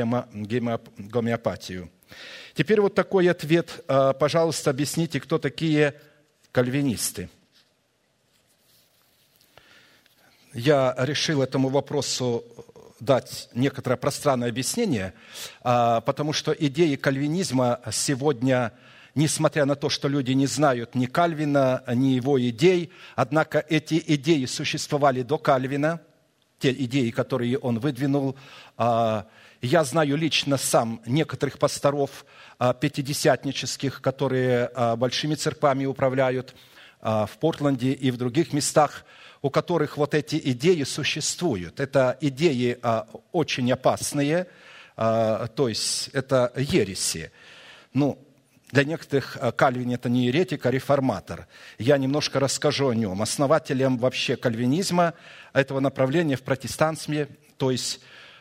гомеопатию. Теперь вот такой ответ. Пожалуйста, объясните, кто такие кальвинисты. Я решил этому вопросу дать некоторое пространное объяснение, потому что идеи кальвинизма сегодня, несмотря на то, что люди не знают ни Кальвина, ни его идей, однако эти идеи существовали до Кальвина, те идеи, которые он выдвинул. Я знаю лично сам некоторых пасторов пятидесятнических, которые большими церквами управляют в Портленде и в других местах, у которых вот эти идеи существуют. Это идеи очень опасные, то есть это ереси. Для некоторых Кальвин – это не еретик, а реформатор. Я немножко расскажу о нем. Основателем вообще кальвинизма, этого направления в протестантстве, то есть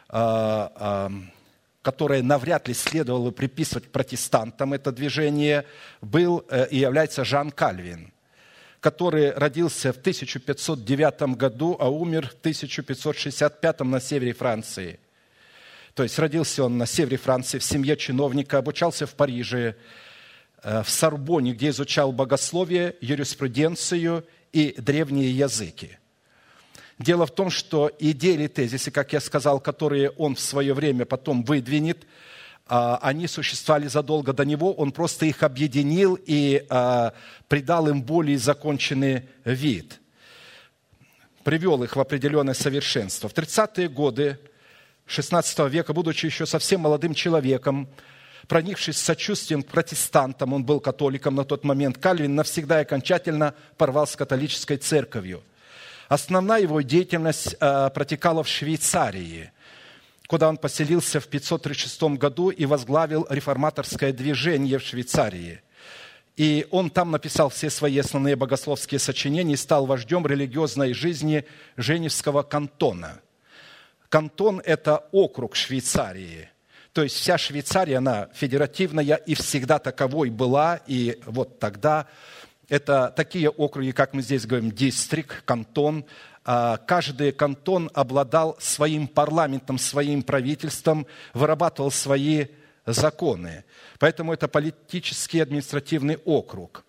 которое навряд ли следовало приписывать протестантам это движение, был и является Жан Кальвин, который родился в 1509 году, а умер в 1565 на севере Франции. То есть родился он на севере Франции в семье чиновника, обучался в Париже, в Сорбоне, где изучал богословие, юриспруденцию и древние языки. Дело в том, что идеи или тезисы, как я сказал, которые он в свое время потом выдвинет, они существовали задолго до него, он просто их объединил и придал им более законченный вид, привел их в определенное совершенство. В 30-е годы XVI века, будучи еще совсем молодым человеком, проникшись сочувствием к протестантам, он был католиком на тот момент, Кальвин навсегда и окончательно порвал с католической церковью. Основная его деятельность протекала в Швейцарии, куда он поселился в 536 году и возглавил реформаторское движение в Швейцарии. И он там написал все свои основные богословские сочинения и стал вождем религиозной жизни Женевского кантона. Кантон – это округ Швейцарии. То есть вся Швейцария, она федеративная и всегда таковой была. И вот тогда это такие округи, как мы здесь говорим, дистрикт, кантон. Каждый кантон обладал своим парламентом, своим правительством, вырабатывал свои законы. Поэтому это политический административный округ.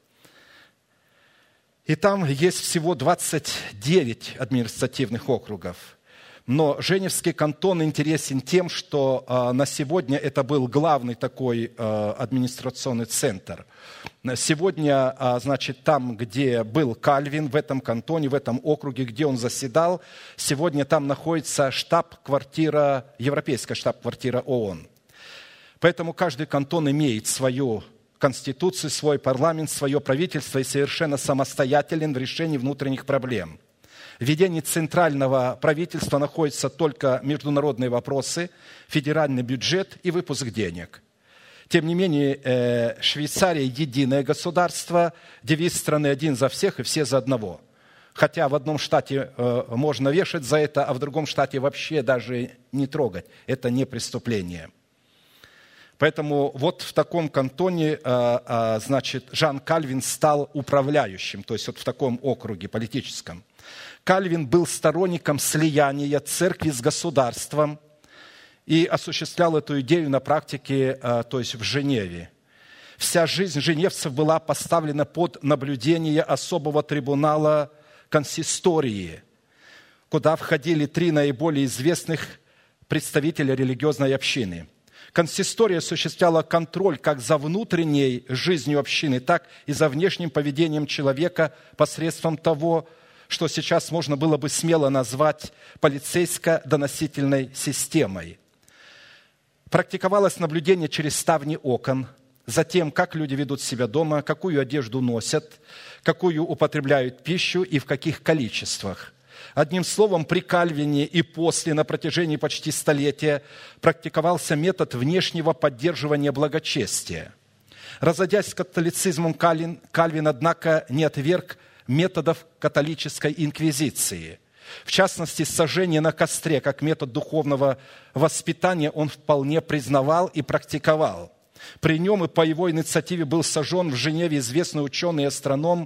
И там есть всего 29 административных округов. Но Женевский кантон интересен тем, что на сегодня это был главный такой администрационный центр. Сегодня, значит, там, где был Кальвин, в этом кантоне, в этом округе, где он заседал, сегодня там находится штаб-квартира, европейская штаб-квартира ООН. Поэтому каждый кантон имеет свою конституцию, свой парламент, свое правительство и совершенно самостоятелен в решении внутренних проблем. В ведении центрального правительства находятся только международные вопросы, федеральный бюджет и выпуск денег. Тем не менее, Швейцария – единое государство, девиз страны «один за всех и все за одного». Хотя в одном штате можно вешать за это, а в другом штате вообще даже не трогать. Это не преступление. Поэтому вот в таком кантоне, значит, Жан Кальвин стал управляющим, то есть вот в таком округе политическом. Кальвин был сторонником слияния церкви с государством и осуществлял эту идею на практике, то есть в Женеве. Вся жизнь женевцев была поставлена под наблюдение особого трибунала консистории, куда входили 3 наиболее известных представителя религиозной общины. Консистория осуществляла контроль как за внутренней жизнью общины, так и за внешним поведением человека посредством того, что сейчас можно было бы смело назвать полицейско-доносительной системой. Практиковалось наблюдение через ставни окон, за тем, как люди ведут себя дома, какую одежду носят, какую употребляют пищу и в каких количествах. Одним словом, при Кальвине и после, на протяжении почти столетия, практиковался метод внешнего поддерживания благочестия. Разойдясь с католицизмом, Кальвин, однако, не отверг методов католической инквизиции. В частности, сожжение на костре как метод духовного воспитания он вполне признавал и практиковал. При нем и по его инициативе был сожжен в Женеве известный ученый и астроном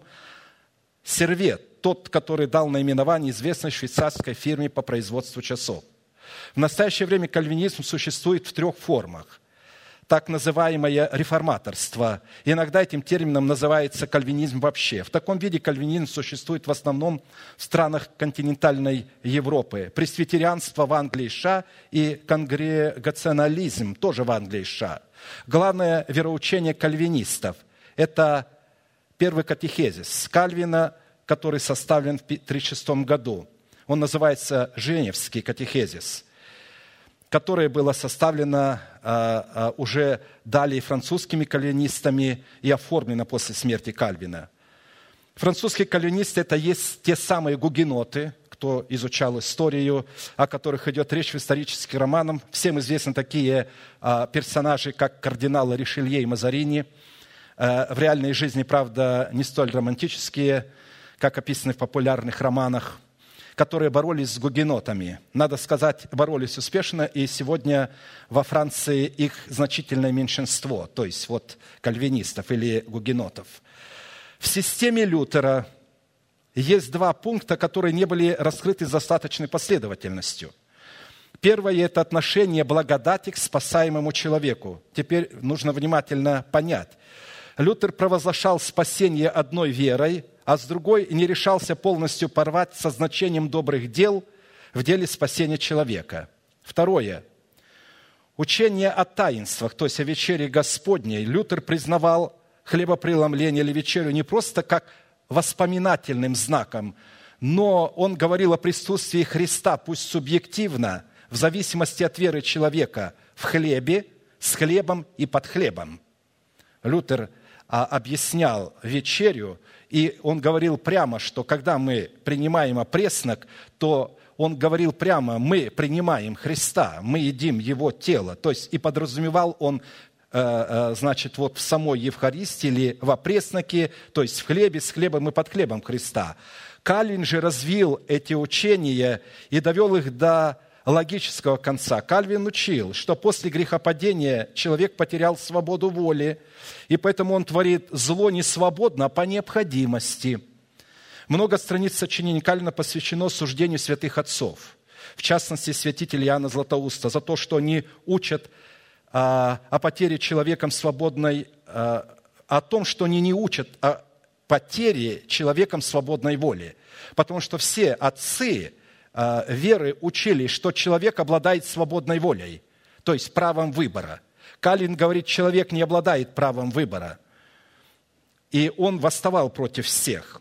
Сервет, тот, который дал наименование известной швейцарской фирме по производству часов. В настоящее время кальвинизм существует в 3 формах. Так называемое реформаторство. Иногда этим термином называется кальвинизм вообще. В таком виде кальвинизм существует в основном в странах континентальной Европы. Пресвитерианство в Англии и США и конгрегационализм тоже в Англии и США. Главное вероучение кальвинистов – это первый катехезис Кальвина, который составлен в 1936 году. Он называется «Женевский катехезис», которое было составлено уже далее французскими кальвинистами и оформлено после смерти Кальвина. Французские кальвинисты – это есть те самые гугеноты, кто изучал историю, о которых идет речь в исторических романах. Всем известны такие персонажи, как кардиналы Ришелье и Мазарини. В реальной жизни, правда, не столь романтические, как описаны в популярных романах, которые боролись с гугенотами. Надо сказать, боролись успешно, и сегодня во Франции их значительное меньшинство, то есть вот кальвинистов или гугенотов. В системе Лютера есть 2 пункта, которые не были раскрыты с достаточной последовательностью. Первое – это отношение благодати к спасаемому человеку. Теперь нужно внимательно понять. Лютер провозглашал спасение одной верой, а с другой не решался полностью порвать со значением добрых дел в деле спасения человека. Второе. Учение о таинствах, то есть о вечере Господней. Лютер признавал хлебопреломление или вечерю не просто как воспоминательным знаком, но он говорил о присутствии Христа, пусть субъективно, в зависимости от веры человека, в хлебе, с хлебом и под хлебом. Лютер объяснял вечерю, и он говорил прямо, что когда мы принимаем опреснок, то он говорил прямо, мы принимаем Христа, мы едим Его тело. То есть и подразумевал он значит, вот в самой Евхаристии или в опресноке, то есть в хлебе, с хлебом и под хлебом Христа. Кальвин же развил эти учения и довел их до логического конца. Кальвин учил, что после грехопадения человек потерял свободу воли, и поэтому он творит зло не свободно, а по необходимости. Много страниц сочинений Кальвина посвящено суждению святых отцов, в частности, святителя Иоанна Златоуста, за то, что они учат о потере человеком свободной, о том, что они не учат о потере человеком свободной воли. Потому что все отцы веры учили, что человек обладает свободной волей, то есть правом выбора. Кальвин говорит, человек не обладает правом выбора. И он восставал против всех.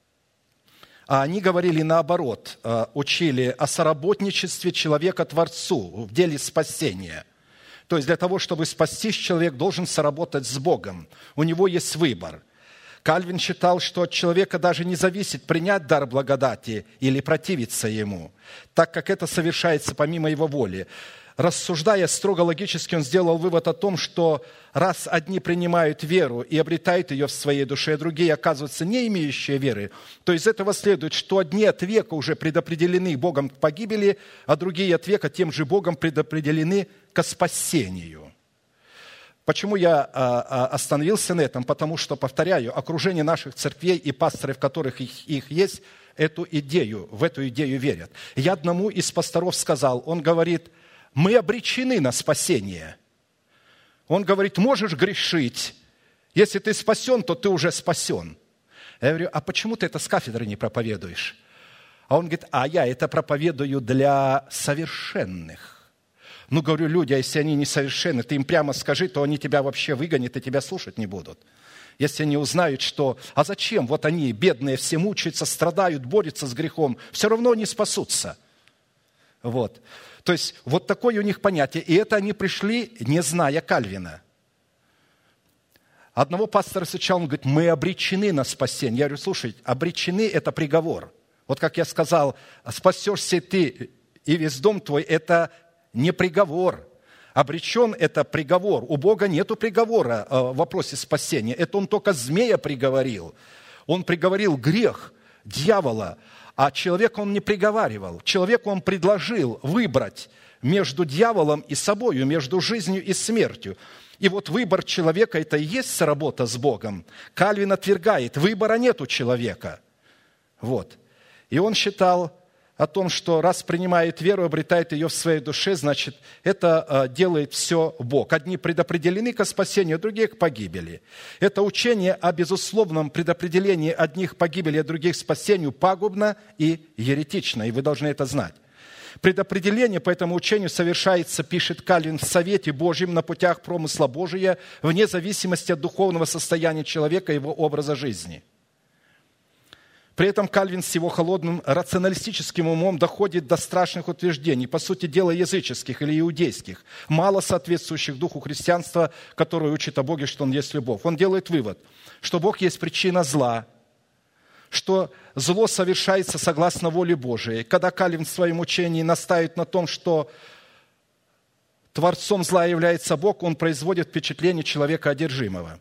А они говорили наоборот, учили о соработничестве человека Творцу в деле спасения. То есть для того, чтобы спастись, человек должен соработать с Богом. У него есть выбор. Кальвин считал, что от человека даже не зависит принять дар благодати или противиться ему, так как это совершается помимо его воли. Рассуждая строго логически, он сделал вывод о том, что раз одни принимают веру и обретают ее в своей душе, а другие оказываются не имеющие веры, то из этого следует, что одни от века уже предопределены Богом к погибели, а другие от века тем же Богом предопределены ко спасению. Почему я остановился на этом? Потому что, повторяю, окружение наших церквей и пасторов, которых их есть, в эту идею верят. Я одному из пасторов сказал, он говорит, мы обречены на спасение. Он говорит, можешь грешить, если ты спасен, то ты уже спасен. Я говорю, а почему ты это с кафедры не проповедуешь? А он говорит, я это проповедую для совершенных. Ну, говорю, люди, а если они несовершенны, ты им прямо скажи, то они тебя вообще выгонят и тебя слушать не будут. Если они узнают, что, а зачем? Вот они, бедные, все мучаются, страдают, борются с грехом, все равно не спасутся. Вот. То есть, вот такое у них понятие. И это они пришли, не зная Кальвина. Одного пастора встречал, он говорит, мы обречены на спасение. Я говорю, слушай, обречены – это приговор. Вот как я сказал, спасешься ты и весь дом твой – это не приговор. Обречен – это приговор. У Бога нету приговора в вопросе спасения. Это Он только змея приговорил. Он приговорил грех дьявола, а человека Он не приговаривал. Человеку Он предложил выбрать между дьяволом и собою, между жизнью и смертью. И вот выбор человека – это и есть работа с Богом. Кальвин отвергает, выбора нет у человека. Вот. И он считал о том, что раз принимает веру, обретает ее в своей душе, значит, это делает все Бог. Одни предопределены ко спасению, другие к погибели. Это учение о безусловном предопределении одних к погибели, а других к спасению пагубно и еретично, и вы должны это знать. Предопределение по этому учению совершается, пишет Кальвин, в совете Божьем на путях промысла Божия, вне зависимости от духовного состояния человека и его образа жизни. При этом Кальвин с его холодным рационалистическим умом доходит до страшных утверждений, по сути дела языческих или иудейских, мало соответствующих духу христианства, которое учит о Боге, что Он есть любовь. Он делает вывод, что Бог есть причина зла, что зло совершается согласно воле Божией. Когда Кальвин в своем учении настаивает на том, что творцом зла является Бог, он производит впечатление человека одержимого.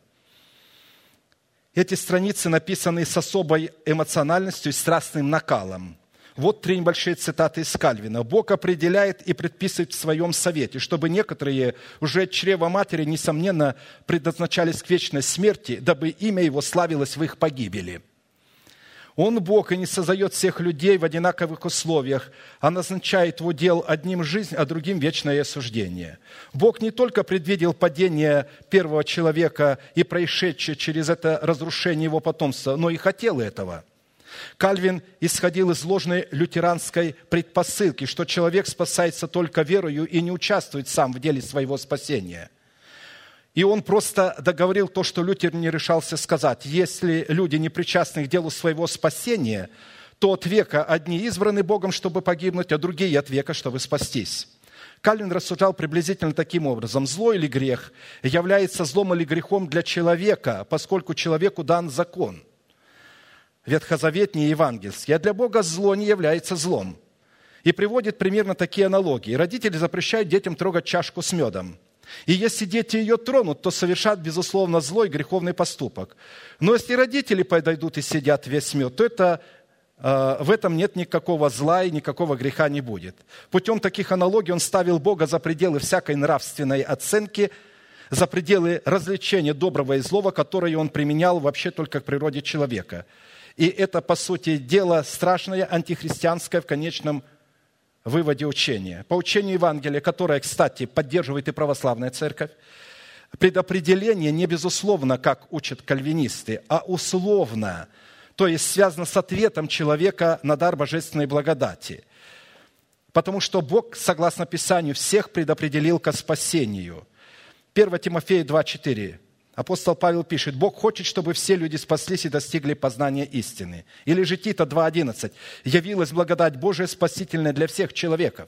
Эти страницы написаны с особой эмоциональностью и страстным накалом. Вот 3 небольшие цитаты из Кальвина. «Бог определяет и предписывает в своем совете, чтобы некоторые уже от чрева матери, несомненно, предназначались к вечной смерти, дабы имя Его славилось в их погибели. Он Бог и не создает всех людей в одинаковых условиях, а назначает в удел одним жизнь, а другим вечное осуждение. Бог не только предвидел падение первого человека и происшедшее через это разрушение его потомства, но и хотел этого». Кальвин исходил из ложной лютеранской предпосылки, что человек спасается только верою и не участвует сам в деле своего спасения. И он просто договорил то, что Лютер не решался сказать. Если люди не причастны к делу своего спасения, то от века одни избраны Богом, чтобы погибнуть, а другие от века, чтобы спастись. Кальвин рассуждал приблизительно таким образом. Зло или грех является злом или грехом для человека, поскольку человеку дан закон, ветхозаветний и евангельский, а для Бога зло не является злом. И приводит примерно такие аналогии. Родители запрещают детям трогать чашку с медом. И если дети ее тронут, то совершат, безусловно, злой греховный поступок. Но если родители подойдут и съедят весь мед, то в этом нет никакого зла и никакого греха не будет. Путем таких аналогий он ставил Бога за пределы всякой нравственной оценки, за пределы развлечения доброго и злого, которые он применял вообще только к природе человека. И это, по сути дела, страшное антихристианское в конечном выводе учения. По учению Евангелия, которое, кстати, поддерживает и православная церковь, предопределение не безусловно, как учат кальвинисты, а условно, то есть связано с ответом человека на дар божественной благодати. Потому что Бог, согласно Писанию, всех предопределил ко спасению. 1 Тимофея 2,4. Апостол Павел пишет: «Бог хочет, чтобы все люди спаслись и достигли познания истины». Или же Тита 2,11. «Явилась благодать Божия спасительная для всех человеков».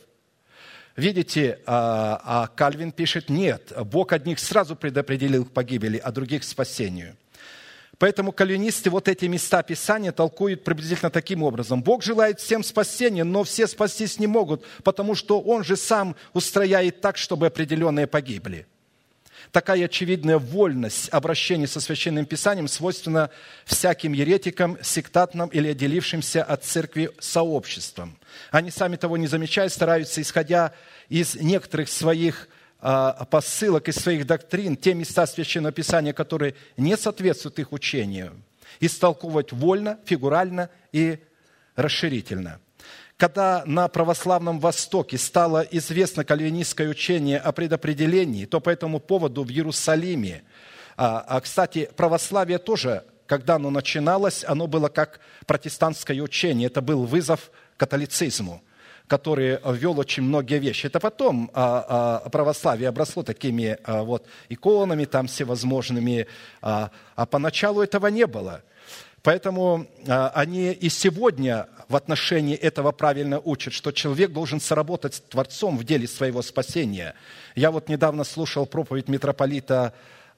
Видите, а Кальвин пишет: нет, Бог одних сразу предопределил к погибели, а других к спасению. Поэтому кальвинисты вот эти места Писания толкуют приблизительно таким образом. Бог желает всем спасения, но все спастись не могут, потому что Он же сам устрояет так, чтобы определенные погибли. Такая очевидная вольность обращения со Священным Писанием свойственна всяким еретикам, сектантам или отделившимся от церкви сообществам. Они, сами того не замечая, стараются, исходя из некоторых своих посылок, из своих доктрин, те места Священного Писания, которые не соответствуют их учению, истолковывать вольно, фигурально и расширительно. Когда на православном Востоке стало известно кальвинистское учение о предопределении, то по этому поводу в Иерусалиме, кстати, православие тоже, когда оно начиналось, оно было как протестантское учение, это был вызов католицизму, который ввел очень многие вещи. Это потом православие обросло такими вот иконами там всевозможными, а поначалу этого не было. Поэтому они и сегодня в отношении этого правильно учат, что человек должен соработать с Творцом в деле своего спасения. Я вот недавно слушал проповедь митрополита,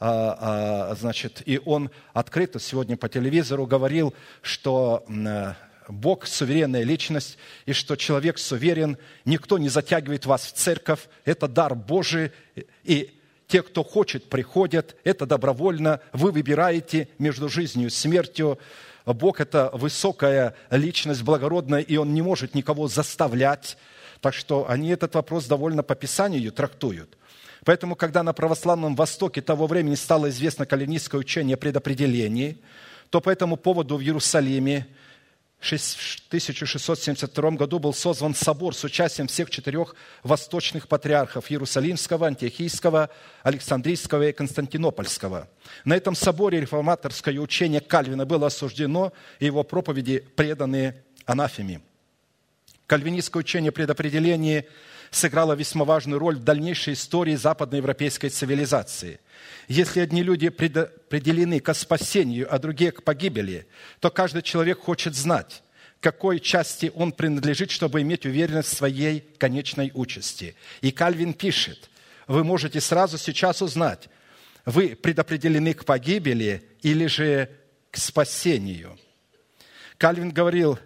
и он открыто сегодня по телевизору говорил, что Бог – суверенная личность, и что человек суверен, никто не затягивает вас в церковь, это дар Божий, и те, кто хочет, приходят, это добровольно, вы выбираете между жизнью и смертью. Бог – это высокая личность, благородная, и Он не может никого заставлять. Так что они этот вопрос довольно по Писанию трактуют. Поэтому, когда на православном Востоке того времени стало известно кальвинистское учение о предопределении, то по этому поводу в Иерусалиме в 1672 году был создан собор с участием всех 4 восточных патриархов – Иерусалимского, Антиохийского, Александрийского и Константинопольского. На этом соборе реформаторское учение Кальвина было осуждено, и его проповеди преданы анафеме. Кальвинистское учение о предопределении сыграло весьма важную роль в дальнейшей истории западноевропейской цивилизации. Если одни люди предопределены ко спасению, а другие к погибели, то каждый человек хочет знать, к какой части он принадлежит, чтобы иметь уверенность в своей конечной участи. И Кальвин пишет: вы можете сразу сейчас узнать, вы предопределены к погибели или же к спасению. Кальвин говорил,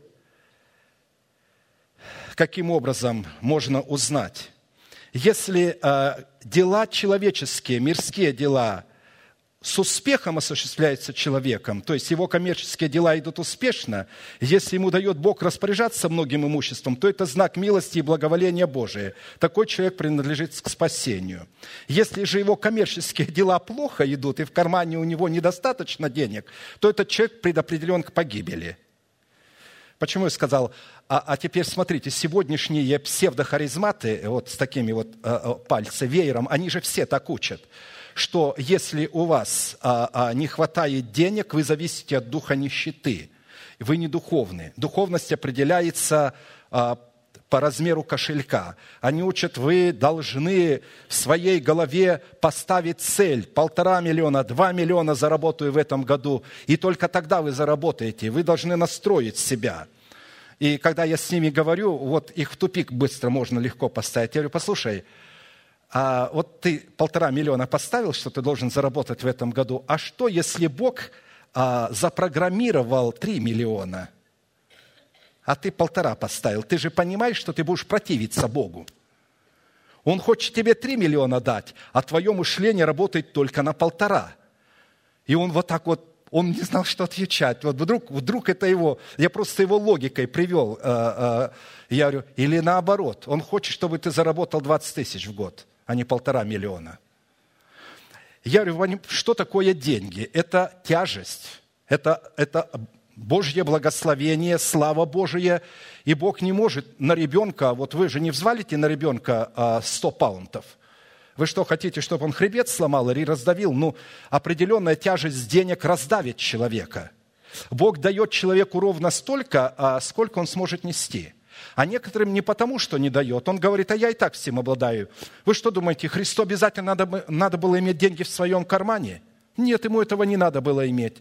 каким образом можно узнать. Если дела человеческие, мирские дела с успехом осуществляются человеком, то есть его коммерческие дела идут успешно, если ему дает Бог распоряжаться многим имуществом, то это знак милости и благоволения Божия. Такой человек принадлежит к спасению. Если же его коммерческие дела плохо идут, и в кармане у него недостаточно денег, то этот человек предопределен к погибели. Почему я сказал, а теперь смотрите, сегодняшние псевдохаризматы, вот с такими вот веером, они же все так учат, что если у вас не хватает денег, вы зависите от духа нищеты, вы не духовны. Духовность определяется по размеру кошелька. Они учат, вы должны в своей голове поставить цель. 1,5 миллиона, 2 миллиона заработаю в этом году. И только тогда вы заработаете. Вы должны настроить себя. И когда я с ними говорю, вот их в тупик быстро можно легко поставить. Я говорю, послушай, вот ты 1,5 миллиона поставил, что ты должен заработать в этом году. А что, если Бог запрограммировал 3 миллиона? А ты 1,5 поставил. Ты же понимаешь, что ты будешь противиться Богу. Он хочет тебе 3 миллиона дать, а твое мышление работает только на 1,5. И он вот так вот, он не знал, что отвечать. Вот вдруг это его, я просто его логикой привел. Я говорю, или наоборот, он хочет, чтобы ты заработал 20 тысяч в год, а не 1,5 миллиона. Я говорю, что такое деньги? Это тяжесть, это Божье благословение, слава Божия. И Бог не может на ребенка, вот вы же не взвалите на ребенка 100 паунтов. Вы что, хотите, чтобы он хребет сломал или раздавил? Ну, определенная тяжесть денег раздавит человека. Бог дает человеку ровно столько, сколько он сможет нести. А некоторым не потому, что не дает. Он говорит, а я и так всем обладаю. Вы что думаете, Христу обязательно надо было иметь деньги в своем кармане? Нет, ему этого не надо было иметь.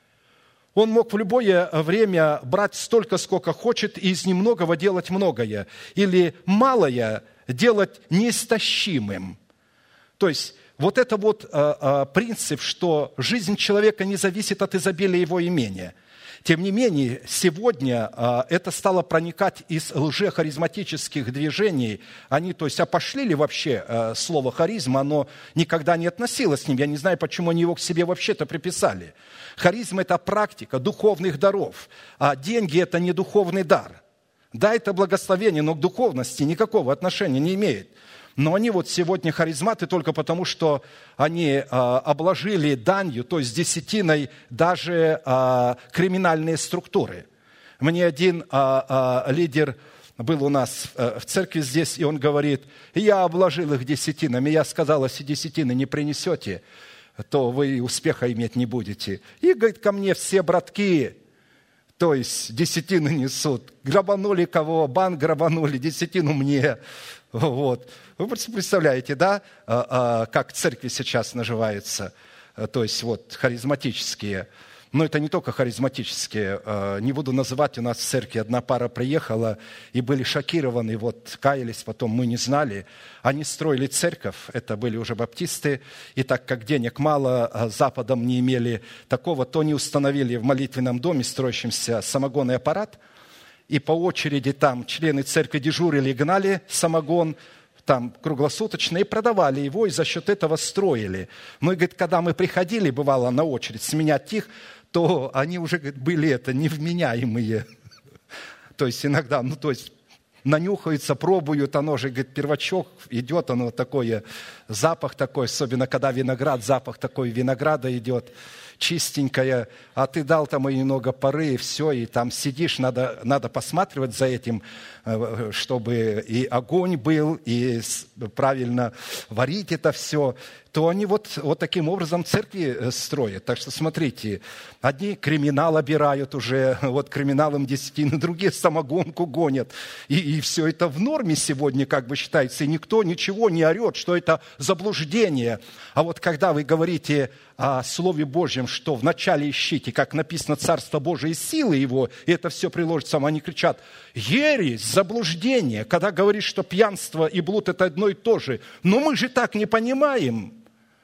Он мог в любое время брать столько, сколько хочет, и из немногого делать многое. Или малое делать неистощимым. То есть вот это вот принцип, что жизнь человека не зависит от изобилия его имения. Тем не менее, сегодня это стало проникать из лжехаризматических движений. Они, то есть, опошлили вообще слово харизма, оно никогда не относилось к ним. Я не знаю, почему они его к себе вообще-то приписали. Харизма – это практика духовных даров, а деньги – это не духовный дар. Да, это благословение, но к духовности никакого отношения не имеет. Но они вот сегодня харизматы только потому, что они обложили данью, то есть десятиной, даже криминальные структуры. Мне один лидер был у нас в церкви здесь, и он говорит, я обложил их десятинами. Я сказал, если десятины не принесете, то вы успеха иметь не будете. И, говорит, ко мне все братки, то есть десятины несут. Грабанули кого, банк грабанули, десятину мне. Вот. Вы представляете, да, как церкви сейчас наживаются, то есть вот харизматические. Но это не только харизматические. Не буду называть, у нас в церкви одна пара приехала и были шокированы, вот каялись, потом мы не знали. Они строили церковь, это были уже баптисты, и так как денег мало, Западом не имели такого, то не установили в молитвенном доме, строящемся, самогонный аппарат, и по очереди там члены церкви дежурили и гнали самогон, там круглосуточно, и продавали его, и за счет этого строили. Но, говорит, когда мы приходили, бывало, на очередь сменять их, то они уже, говорит, были невменяемые. То есть иногда, нанюхаются, пробуют, оно же, говорит, первачок идет, оно такое, запах такой, особенно когда виноград, запах такой винограда идет, чистенькая, а ты дал там и немного поры, и все, и там сидишь, надо посматривать за этим, чтобы и огонь был, и правильно варить это все, то они вот таким образом церкви строят. Так что смотрите, одни криминал обирают уже, вот криминалом десятины, другие самогонку гонят. И все это в норме сегодня как бы считается, и никто ничего не орет, что это заблуждение. А вот когда вы говорите о Слове Божьем, что вначале ищите, как написано, Царство Божие и силы Его, и это все приложится вам, они кричат, ересь, заблуждение, когда говоришь, что пьянство и блуд – это одно и то же. Но мы же так не понимаем.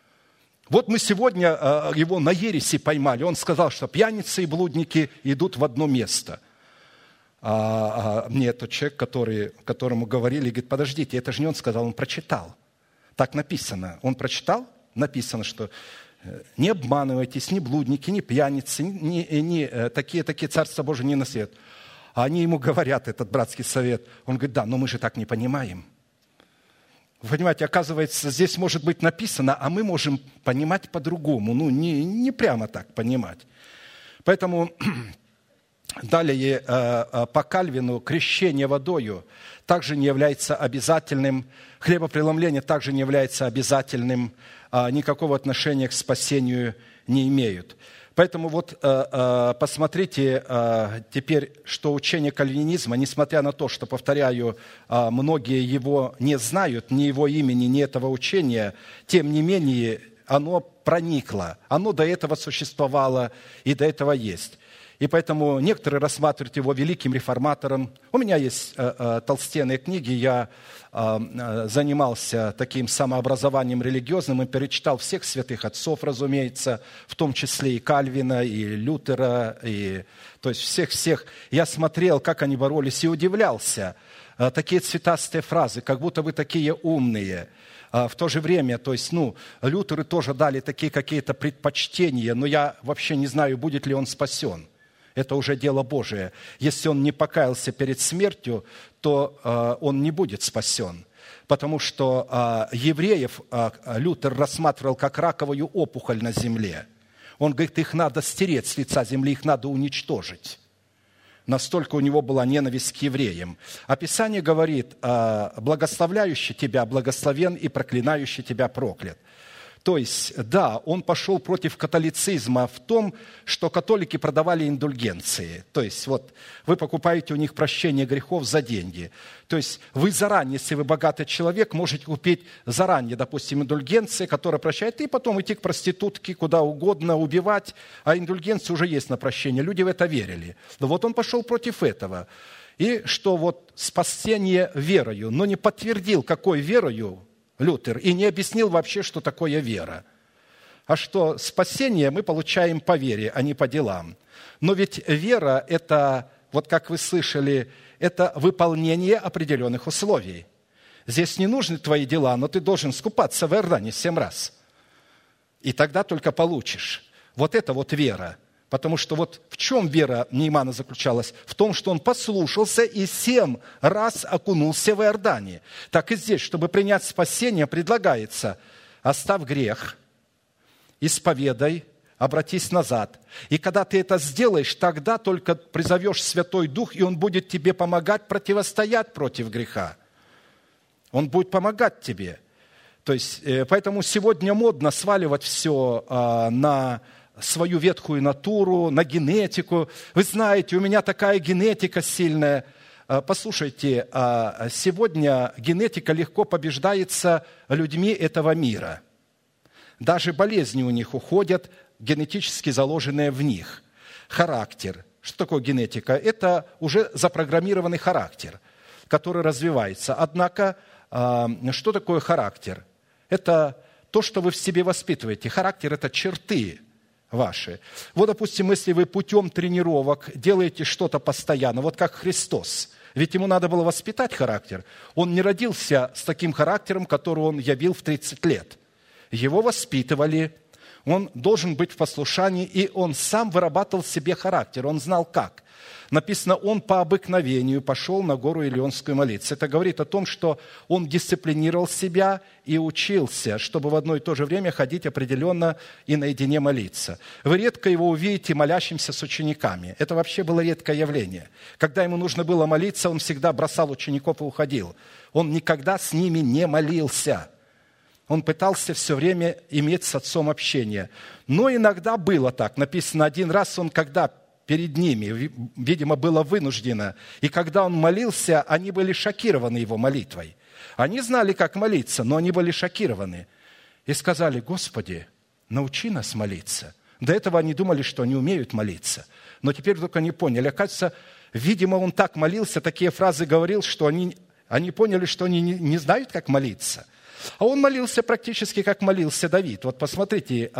Вот мы сегодня его на ереси поймали. Он сказал, что пьяницы и блудники идут в одно место. Мне тот человек, которому говорили, говорит, подождите, это же не он сказал, он прочитал. Так написано. Он прочитал, написано, что не обманывайтесь, ни блудники, ни пьяницы, ни такие Царства Божие не наследуют. А они ему говорят, этот братский совет. Он говорит, да, но мы же так не понимаем. Вы понимаете, оказывается, здесь может быть написано, а мы можем понимать по-другому. Не прямо так понимать. Поэтому далее по Кальвину крещение водою также не является обязательным, хлебопреломление также не является обязательным, никакого отношения к спасению не имеют. Поэтому вот посмотрите теперь, что учение кальвинизма, несмотря на то, что, повторяю, многие его не знают, ни его имени, ни этого учения, тем не менее оно проникло, оно до этого существовало и до этого есть. И поэтому некоторые рассматривают его великим реформатором. У меня есть толстенные книги, я занимался таким самообразованием религиозным и перечитал всех святых отцов, разумеется, в том числе и Кальвина, и Лютера, то есть всех. Я смотрел, как они боролись, и удивлялся, такие цветастые фразы, как будто вы такие умные. В то же время, то есть, Лютеры тоже дали такие какие-то предпочтения, но я вообще не знаю, будет ли он спасен. Это уже дело Божие. Если он не покаялся перед смертью, то он не будет спасен. Потому что евреев Лютер рассматривал как раковую опухоль на земле. Он говорит, их надо стереть с лица земли, их надо уничтожить. Настолько у него была ненависть к евреям. А Писание говорит, благословляющий тебя благословен и проклинающий тебя проклят. То есть, да, он пошел против католицизма в том, что католики продавали индульгенции. То есть, вот вы покупаете у них прощение грехов за деньги. То есть, вы заранее, если вы богатый человек, можете купить заранее, допустим, индульгенции, которая прощает, и потом идти к проститутке, куда угодно, убивать, а индульгенция уже есть на прощение. Люди в это верили. Но вот он пошел против этого. И что вот спасение верою, но не подтвердил, какой верою, Лютер, и не объяснил вообще, что такое вера. А что спасение мы получаем по вере, а не по делам. Но ведь вера – это, вот как вы слышали, это выполнение определенных условий. Здесь не нужны твои дела, но ты должен скупаться в Иордане 7 раз. И тогда только получишь. Вот это вот вера. Потому что вот в чем вера Неймана заключалась? В том, что он послушался и 7 раз окунулся в Иордане. Так и здесь, чтобы принять спасение, предлагается: оставь грех, исповедай, обратись назад. И когда ты это сделаешь, тогда только призовешь Святой Дух, и Он будет тебе помогать противостоять против греха. Он будет помогать тебе. То есть, поэтому сегодня модно сваливать все на свою ветхую натуру, на генетику. Вы знаете, у меня такая генетика сильная. Послушайте, сегодня генетика легко побеждается людьми этого мира. Даже болезни у них уходят, генетически заложенные в них. Характер. Что такое генетика? Это уже запрограммированный характер, который развивается. Однако, что такое характер? Это то, что вы в себе воспитываете. Характер – это черты ваши. Вот, допустим, если вы путем тренировок делаете что-то постоянно, вот как Христос, ведь ему надо было воспитать характер. Он не родился с таким характером, который он явил в 30 лет. Его воспитывали, он должен быть в послушании, и он сам вырабатывал в себе характер, он знал как. Написано, он по обыкновению пошел на гору Илионскую молиться. Это говорит о том, что он дисциплинировал себя и учился, чтобы в одно и то же время ходить определенно и наедине молиться. Вы редко его увидите молящимся с учениками. Это вообще было редкое явление. Когда ему нужно было молиться, он всегда бросал учеников и уходил. Он никогда с ними не молился. Он пытался все время иметь с отцом общение. Но иногда было так. Написано, один раз он, когда перед ними, видимо, было вынуждено. И когда он молился, они были шокированы его молитвой. Они знали, как молиться, но они были шокированы. И сказали: Господи, научи нас молиться. До этого они думали, что они умеют молиться. Но теперь только не поняли. Оказывается, видимо, он так молился, такие фразы говорил, что они поняли, что они не знают, как молиться. А он молился практически, как молился Давид. Вот посмотрите,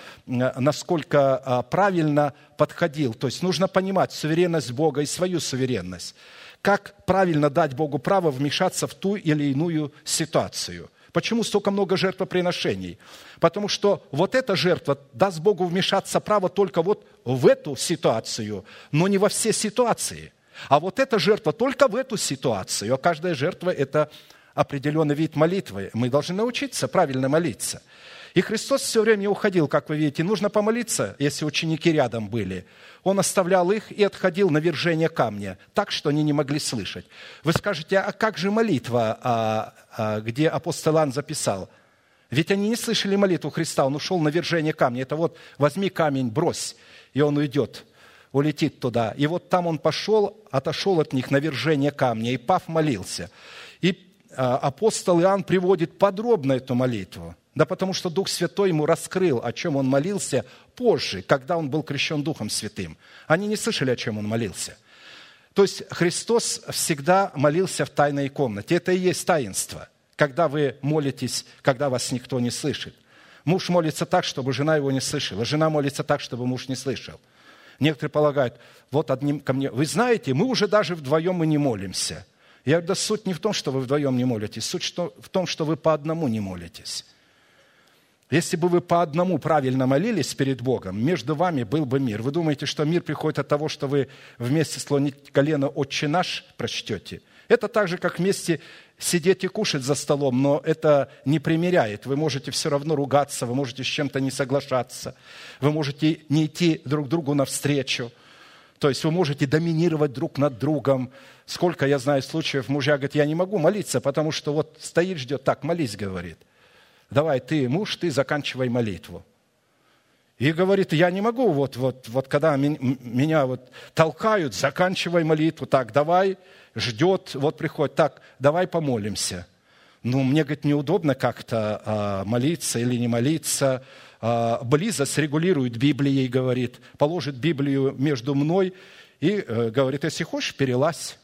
насколько правильно подходил. То есть нужно понимать суверенность Бога и свою суверенность. Как правильно дать Богу право вмешаться в ту или иную ситуацию. Почему столько много жертвоприношений? Потому что вот эта жертва даст Богу вмешаться право только вот в эту ситуацию, но не во все ситуации. А вот эта жертва только в эту ситуацию. А каждая жертва – это определенный вид молитвы. Мы должны научиться правильно молиться. И Христос все время уходил, как вы видите. Нужно помолиться, если ученики рядом были. Он оставлял их и отходил на вержение камня, так, что они не могли слышать. Вы скажете, а как же молитва, где апостол Иоанн записал? Ведь они не слышали молитву Христа, он ушел на вержение камня. Это вот возьми камень, брось, и он уйдет, улетит туда. И вот там он пошел, отошел от них на вержение камня, и пав молился. И апостол Иоанн приводит подробно эту молитву. Да потому что Дух Святой ему раскрыл, о чем он молился позже, когда он был крещен Духом Святым. Они не слышали, о чем он молился. То есть Христос всегда молился в тайной комнате. Это и есть таинство, когда вы молитесь, когда вас никто не слышит. Муж молится так, чтобы жена его не слышала. Жена молится так, чтобы муж не слышал. Некоторые полагают, вот одним ко мне, вы знаете, мы уже даже вдвоем и не молимся. Я говорю, да суть не в том, что вы вдвоем не молитесь, суть в том, что вы по одному не молитесь. Если бы вы по одному правильно молились перед Богом, между вами был бы мир. Вы думаете, что мир приходит от того, что вы вместе склонить колено «Отче наш» прочтете? Это так же, как вместе сидеть и кушать за столом, но это не примиряет. Вы можете все равно ругаться, вы можете с чем-то не соглашаться, вы можете не идти друг другу навстречу. То есть вы можете доминировать друг над другом. Сколько я знаю случаев, мужья говорят, я не могу молиться, потому что вот стоит, ждет, так, молись, говорит. Давай, ты, муж, ты заканчивай молитву. И говорит, я не могу, вот когда меня толкают, заканчивай молитву, так, давай, ждет, вот приходит, так, давай помолимся. Мне, говорит, неудобно как-то молиться или не молиться. Близость регулирует Библией, говорит, положит Библию между мной и говорит, если хочешь, перелазь.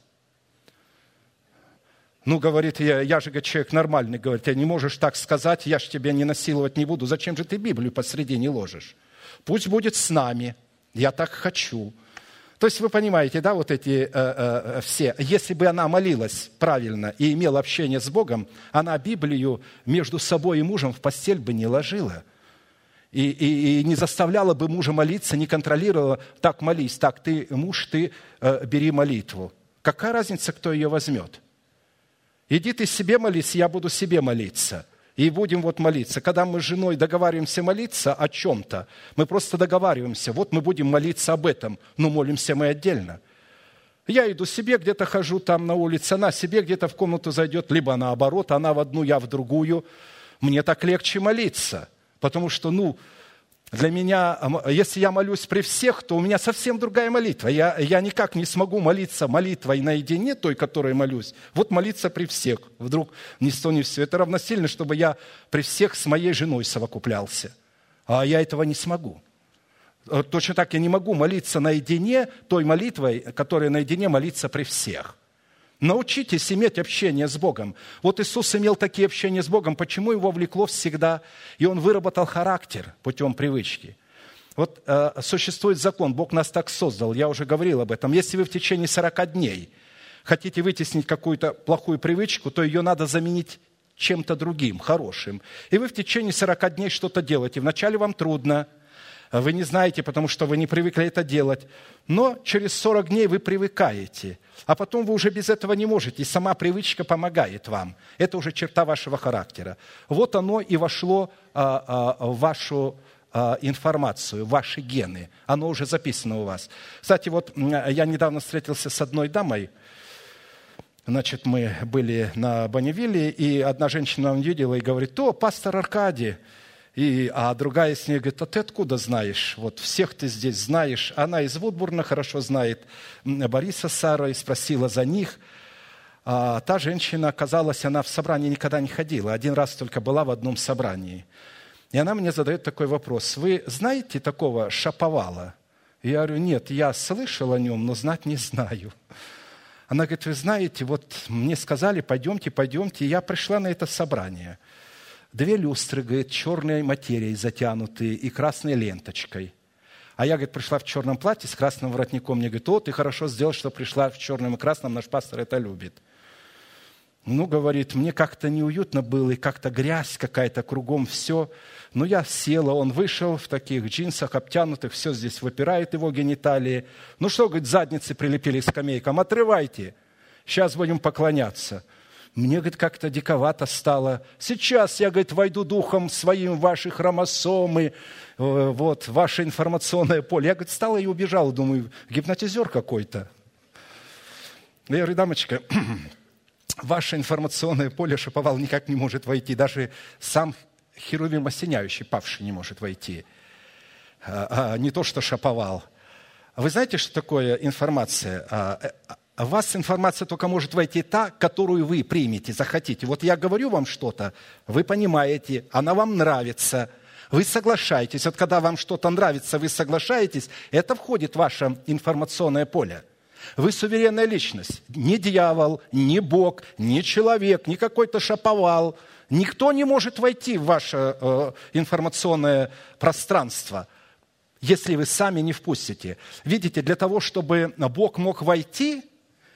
Говорит, я же, говорит, человек нормальный, говорит, ты не можешь так сказать, я же тебя не насиловать не буду. Зачем же ты Библию посредине ложишь? Пусть будет с нами, я так хочу. То есть вы понимаете, да, вот эти все. Если бы она молилась правильно и имела общение с Богом, она Библию между собой и мужем в постель бы не ложила. И не заставляла бы мужа молиться, не контролировала, так, молись, так, ты, муж, ты бери молитву. Какая разница, кто ее возьмет? Иди ты себе молись, я буду себе молиться. И будем молиться. Когда мы с женой договариваемся молиться о чем-то, мы просто договариваемся, мы будем молиться об этом, но молимся мы отдельно. Я иду себе, где-то хожу там на улице, она себе где-то в комнату зайдет, либо наоборот, она в одну, я в другую. Мне так легче молиться, потому что, для меня, если я молюсь при всех, то у меня совсем другая молитва. Я никак не смогу молиться молитвой наедине, той, которой молюсь. Молиться при всех. Вдруг ни с того, ни с сего. Это равносильно, чтобы я при всех с моей женой совокуплялся. А я этого не смогу. Точно так я не могу молиться наедине той молитвой, которая наедине молиться при всех. Научитесь иметь общение с Богом. Иисус имел такие общения с Богом. Почему его влекло всегда? И он выработал характер путем привычки. Существует закон. Бог нас так создал. Я уже говорил об этом. Если вы в течение 40 дней хотите вытеснить какую-то плохую привычку, то ее надо заменить чем-то другим, хорошим. И вы в течение 40 дней что-то делаете. Вначале вам трудно. Вы не знаете, потому что вы не привыкли это делать. Но через 40 дней вы привыкаете. А потом вы уже без этого не можете. И сама привычка помогает вам. Это уже черта вашего характера. Оно и вошло в вашу информацию, в ваши гены. Оно уже записано у вас. Кстати, я недавно встретился с одной дамой. Мы были на Бонневилле, и одна женщина меня видела и говорит, пастор Аркадий. А другая с ней говорит, а ты откуда знаешь? Всех ты здесь знаешь. Она из Вудбурна хорошо знает Бориса с Сарой, спросила за них. А та женщина, оказалось, она в собрании никогда не ходила. Один раз только была в одном собрании. И она мне задает такой вопрос. Вы знаете такого Шаповала? Я говорю, нет, я слышал о нем, но знать не знаю. Она говорит, вы знаете, мне сказали, пойдемте. И я пришла на это собрание. 2 люстры, говорит, черной материей затянутые и красной ленточкой. А я, говорит, пришла в черном платье с красным воротником. Мне говорит, ты хорошо сделал, что пришла в черном и красном, наш пастор это любит. Говорит, мне как-то неуютно было, и как-то грязь какая-то кругом, все. Я села, он вышел в таких джинсах обтянутых, все здесь выпирает его гениталии. Говорит, задницы прилепили к скамейкам, отрывайте, сейчас будем поклоняться. Мне, говорит, как-то диковато стало. Сейчас я, говорит, войду духом своим в ваши хромосомы, ваше информационное поле. Я, говорит, встала и убежала. Думаю, гипнотизер какой-то. Я говорю, дамочка, ваше информационное поле Шаповал никак не может войти. Даже сам Херувим осеняющий, павший, не может войти. Не то, что Шаповал. Вы знаете, что такое информация? В вас информация только может войти та, которую вы примете, захотите. Я говорю вам что-то, вы понимаете, она вам нравится, вы соглашаетесь. Когда вам что-то нравится, вы соглашаетесь, это входит в ваше информационное поле. Вы суверенная личность. Ни дьявол, ни Бог, ни человек, ни какой-то Шаповал. Никто не может войти в ваше информационное пространство, если вы сами не впустите. Видите, для того, чтобы Бог мог войти,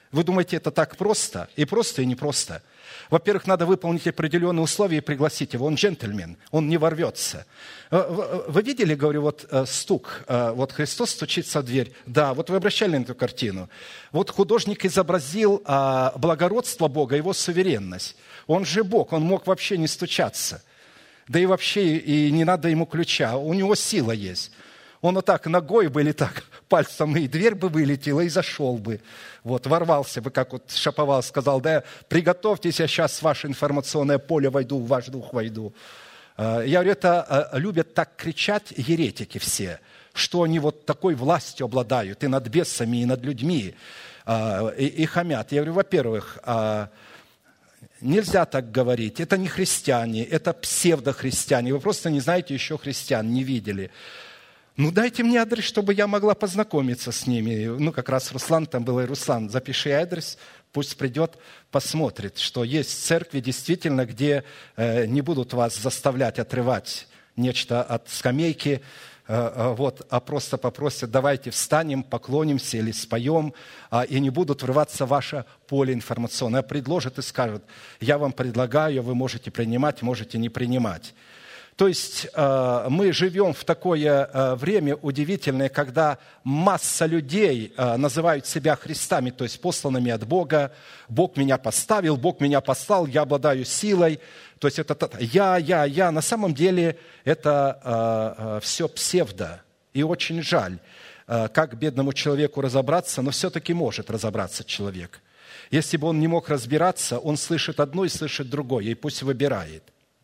Вы думаете, это так просто? И просто, и непросто. Во-первых, надо выполнить определенные условия и пригласить его. Он джентльмен, он не ворвется. Вы видели, говорю, вот стук, вот Христос стучится в дверь. Да, вот вы обращали на эту картину. Вот художник изобразил благородство Бога, его суверенность. Он же Бог, он мог вообще не стучаться. Да и вообще и не надо ему ключа, у него сила есть. Он вот так ногой бы или так пальцем, и дверь бы вылетела, и зашел бы. Вот, ворвался бы, как вот Шаповал сказал, да, приготовьтесь, я сейчас в ваше информационное поле войду, в ваш дух войду. Я говорю, это любят так кричать еретики все, что они вот такой властью обладают и над бесами, и над людьми, и хамят. Я говорю, во-первых, нельзя так говорить, это не христиане, это псевдохристиане, вы просто не знаете еще христиан, не видели. Ну, дайте мне адрес, чтобы я могла познакомиться с ними. Ну, как раз Руслан, там был и Руслан, запиши адрес, пусть придет, посмотрит, что есть церкви действительно, где не будут вас заставлять отрывать нечто от скамейки, вот, а просто попросят, давайте встанем, поклонимся или споем, и не будут врываться в ваше поле информационное. Предложат и скажут, я вам предлагаю, вы можете принимать, можете не принимать. То есть мы живем в такое время удивительное, когда масса людей называют себя Христами, то есть посланными от Бога. Бог меня поставил, Бог меня послал, я обладаю силой. То есть это я. На самом деле это все псевдо. И очень жаль, как бедному человеку разобраться, но все-таки может разобраться человек. Если бы он не мог разбираться, он слышит одно и слышит другое, и пусть выбирает.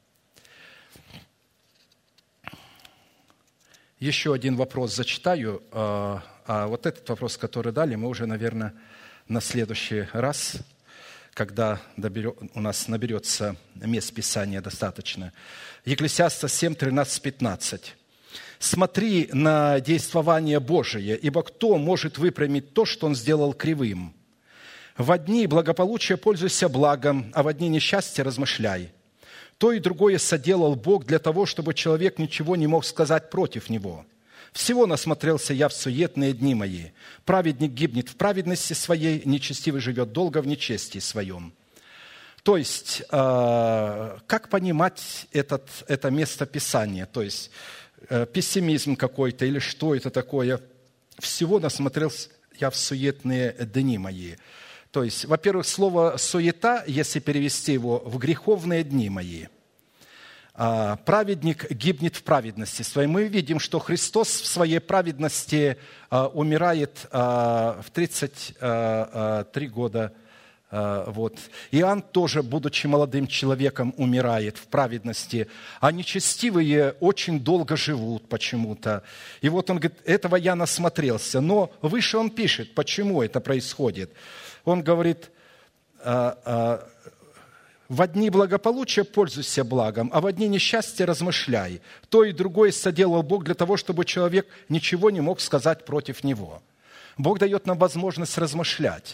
Еще один вопрос зачитаю. А вот этот вопрос, который дали, мы уже, наверное, на следующий раз, когда у нас наберется мест Писания достаточно. Екклесиаста 7, 13, 15. «Смотри на действование Божие, ибо кто может выпрямить то, что Он сделал кривым? Во дни благополучия пользуйся благом, а во дни несчастья размышляй. То и другое соделал Бог для того, чтобы человек ничего не мог сказать против Него. Всего насмотрелся я в суетные дни мои. Праведник гибнет в праведности своей, нечестивый живет долго в нечестии своем». То есть, как понимать это место Писания? То есть, пессимизм какой-то или что это такое? «Всего насмотрелся я в суетные дни мои». То есть, во-первых, слово «суета», если перевести его, в греховные дни мои. Праведник гибнет в праведности своей. Мы видим, что Христос в своей праведности умирает в 33 года. Вот. Иоанн тоже, будучи молодым человеком, умирает в праведности. А нечестивые очень долго живут почему-то. И вот он говорит, этого я насмотрелся. Но выше он пишет, почему это происходит. Он говорит, во дни благополучия пользуйся благом, а во дни несчастья размышляй. То и другое соделал Бог для того, чтобы человек ничего не мог сказать против Него. Бог дает нам возможность размышлять.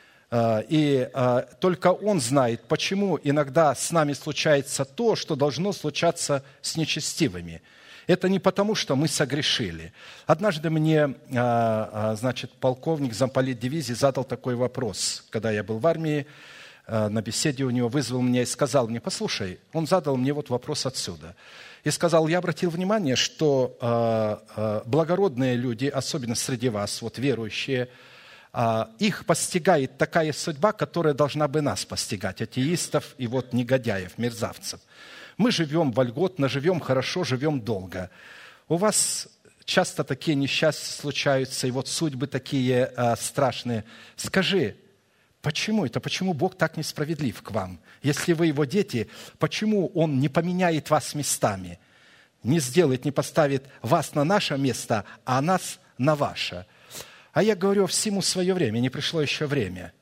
И только Он знает, почему иногда с нами случается то, что должно случаться с нечестивыми. Это не потому, что мы согрешили. Однажды мне, полковник замполит дивизии задал такой вопрос, когда я был в армии, на беседе у него, вызвал меня и сказал мне, послушай, он задал мне вот вопрос отсюда. И сказал, я обратил внимание, что благородные люди, особенно среди вас, вот верующие, их постигает такая судьба, которая должна бы нас постигать, атеистов и вот негодяев, мерзавцев. Мы живем вольготно, живем хорошо, живем долго. У вас часто такие несчастья случаются, и вот судьбы такие страшные. Скажи, почему это? Почему Бог так несправедлив к вам? Если вы Его дети, почему Он не поменяет вас местами? Не сделает, не поставит вас на наше место, а нас на ваше? А я говорю, всему свое время, не пришло еще время.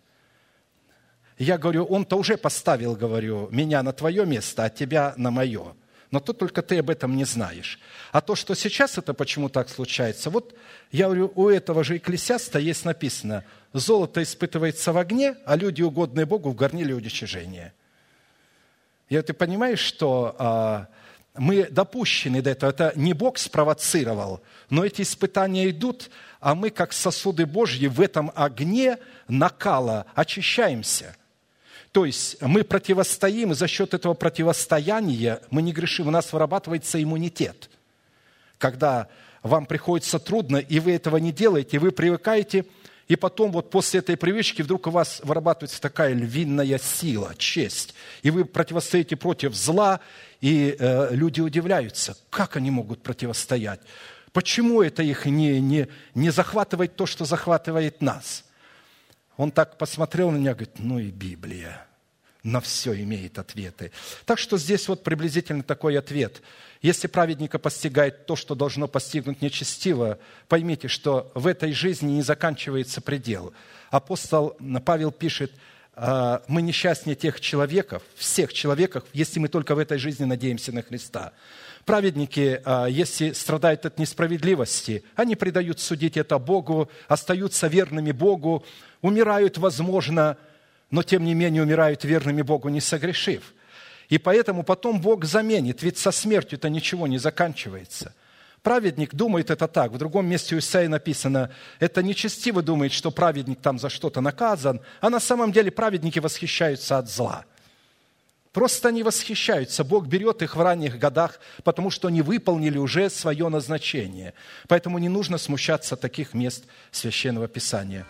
Я говорю, Он-то уже поставил, говорю, меня на твое место, а тебя на мое. Но то только ты об этом не знаешь. А то, что сейчас это почему так случается, вот я говорю, у этого же Екклесиаста есть написано, золото испытывается в огне, а люди, угодные Богу, в горниле уничижения. И ты понимаешь, что мы допущены до этого. Это не Бог спровоцировал, но эти испытания идут, а мы, как сосуды Божьи, в этом огне накала очищаемся. То есть мы противостоим, и за счет этого противостояния мы не грешим, у нас вырабатывается иммунитет. Когда вам приходится трудно, и вы этого не делаете, вы привыкаете, и потом вот после этой привычки вдруг у вас вырабатывается такая львиная сила, честь, и вы противостоите против зла, и люди удивляются, как они могут противостоять, почему это их не захватывает то, что захватывает нас. Он так посмотрел на меня, говорит, ну и Библия на все имеет ответы. Так что здесь вот приблизительно такой ответ. Если праведника постигает то, что должно постигнуть нечестиво, поймите, что в этой жизни не заканчивается предел. Апостол Павел пишет, мы несчастнее тех человеков, всех человеков, если мы только в этой жизни надеемся на Христа. Праведники, если страдают от несправедливости, они предают судить это Богу, остаются верными Богу, умирают, возможно, но тем не менее умирают верными Богу, не согрешив. И поэтому потом Бог заменит, ведь со смертью-то ничего не заканчивается. Праведник думает это так. В другом месте у Исаии написано, это нечестиво думает, что праведник там за что-то наказан, а на самом деле праведники восхищаются от зла. Просто они восхищаются. Бог берет их в ранних годах, потому что они выполнили уже свое назначение. Поэтому не нужно смущаться таких мест Священного Писания.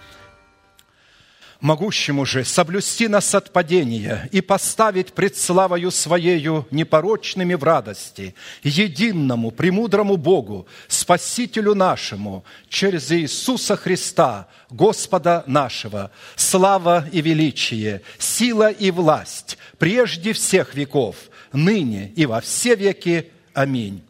Могущему же соблюсти нас от падения и поставить пред славою Своею непорочными в радости, единому, премудрому Богу, Спасителю нашему, через Иисуса Христа, Господа нашего, слава и величие, сила и власть, прежде всех веков, ныне и во все веки. Аминь.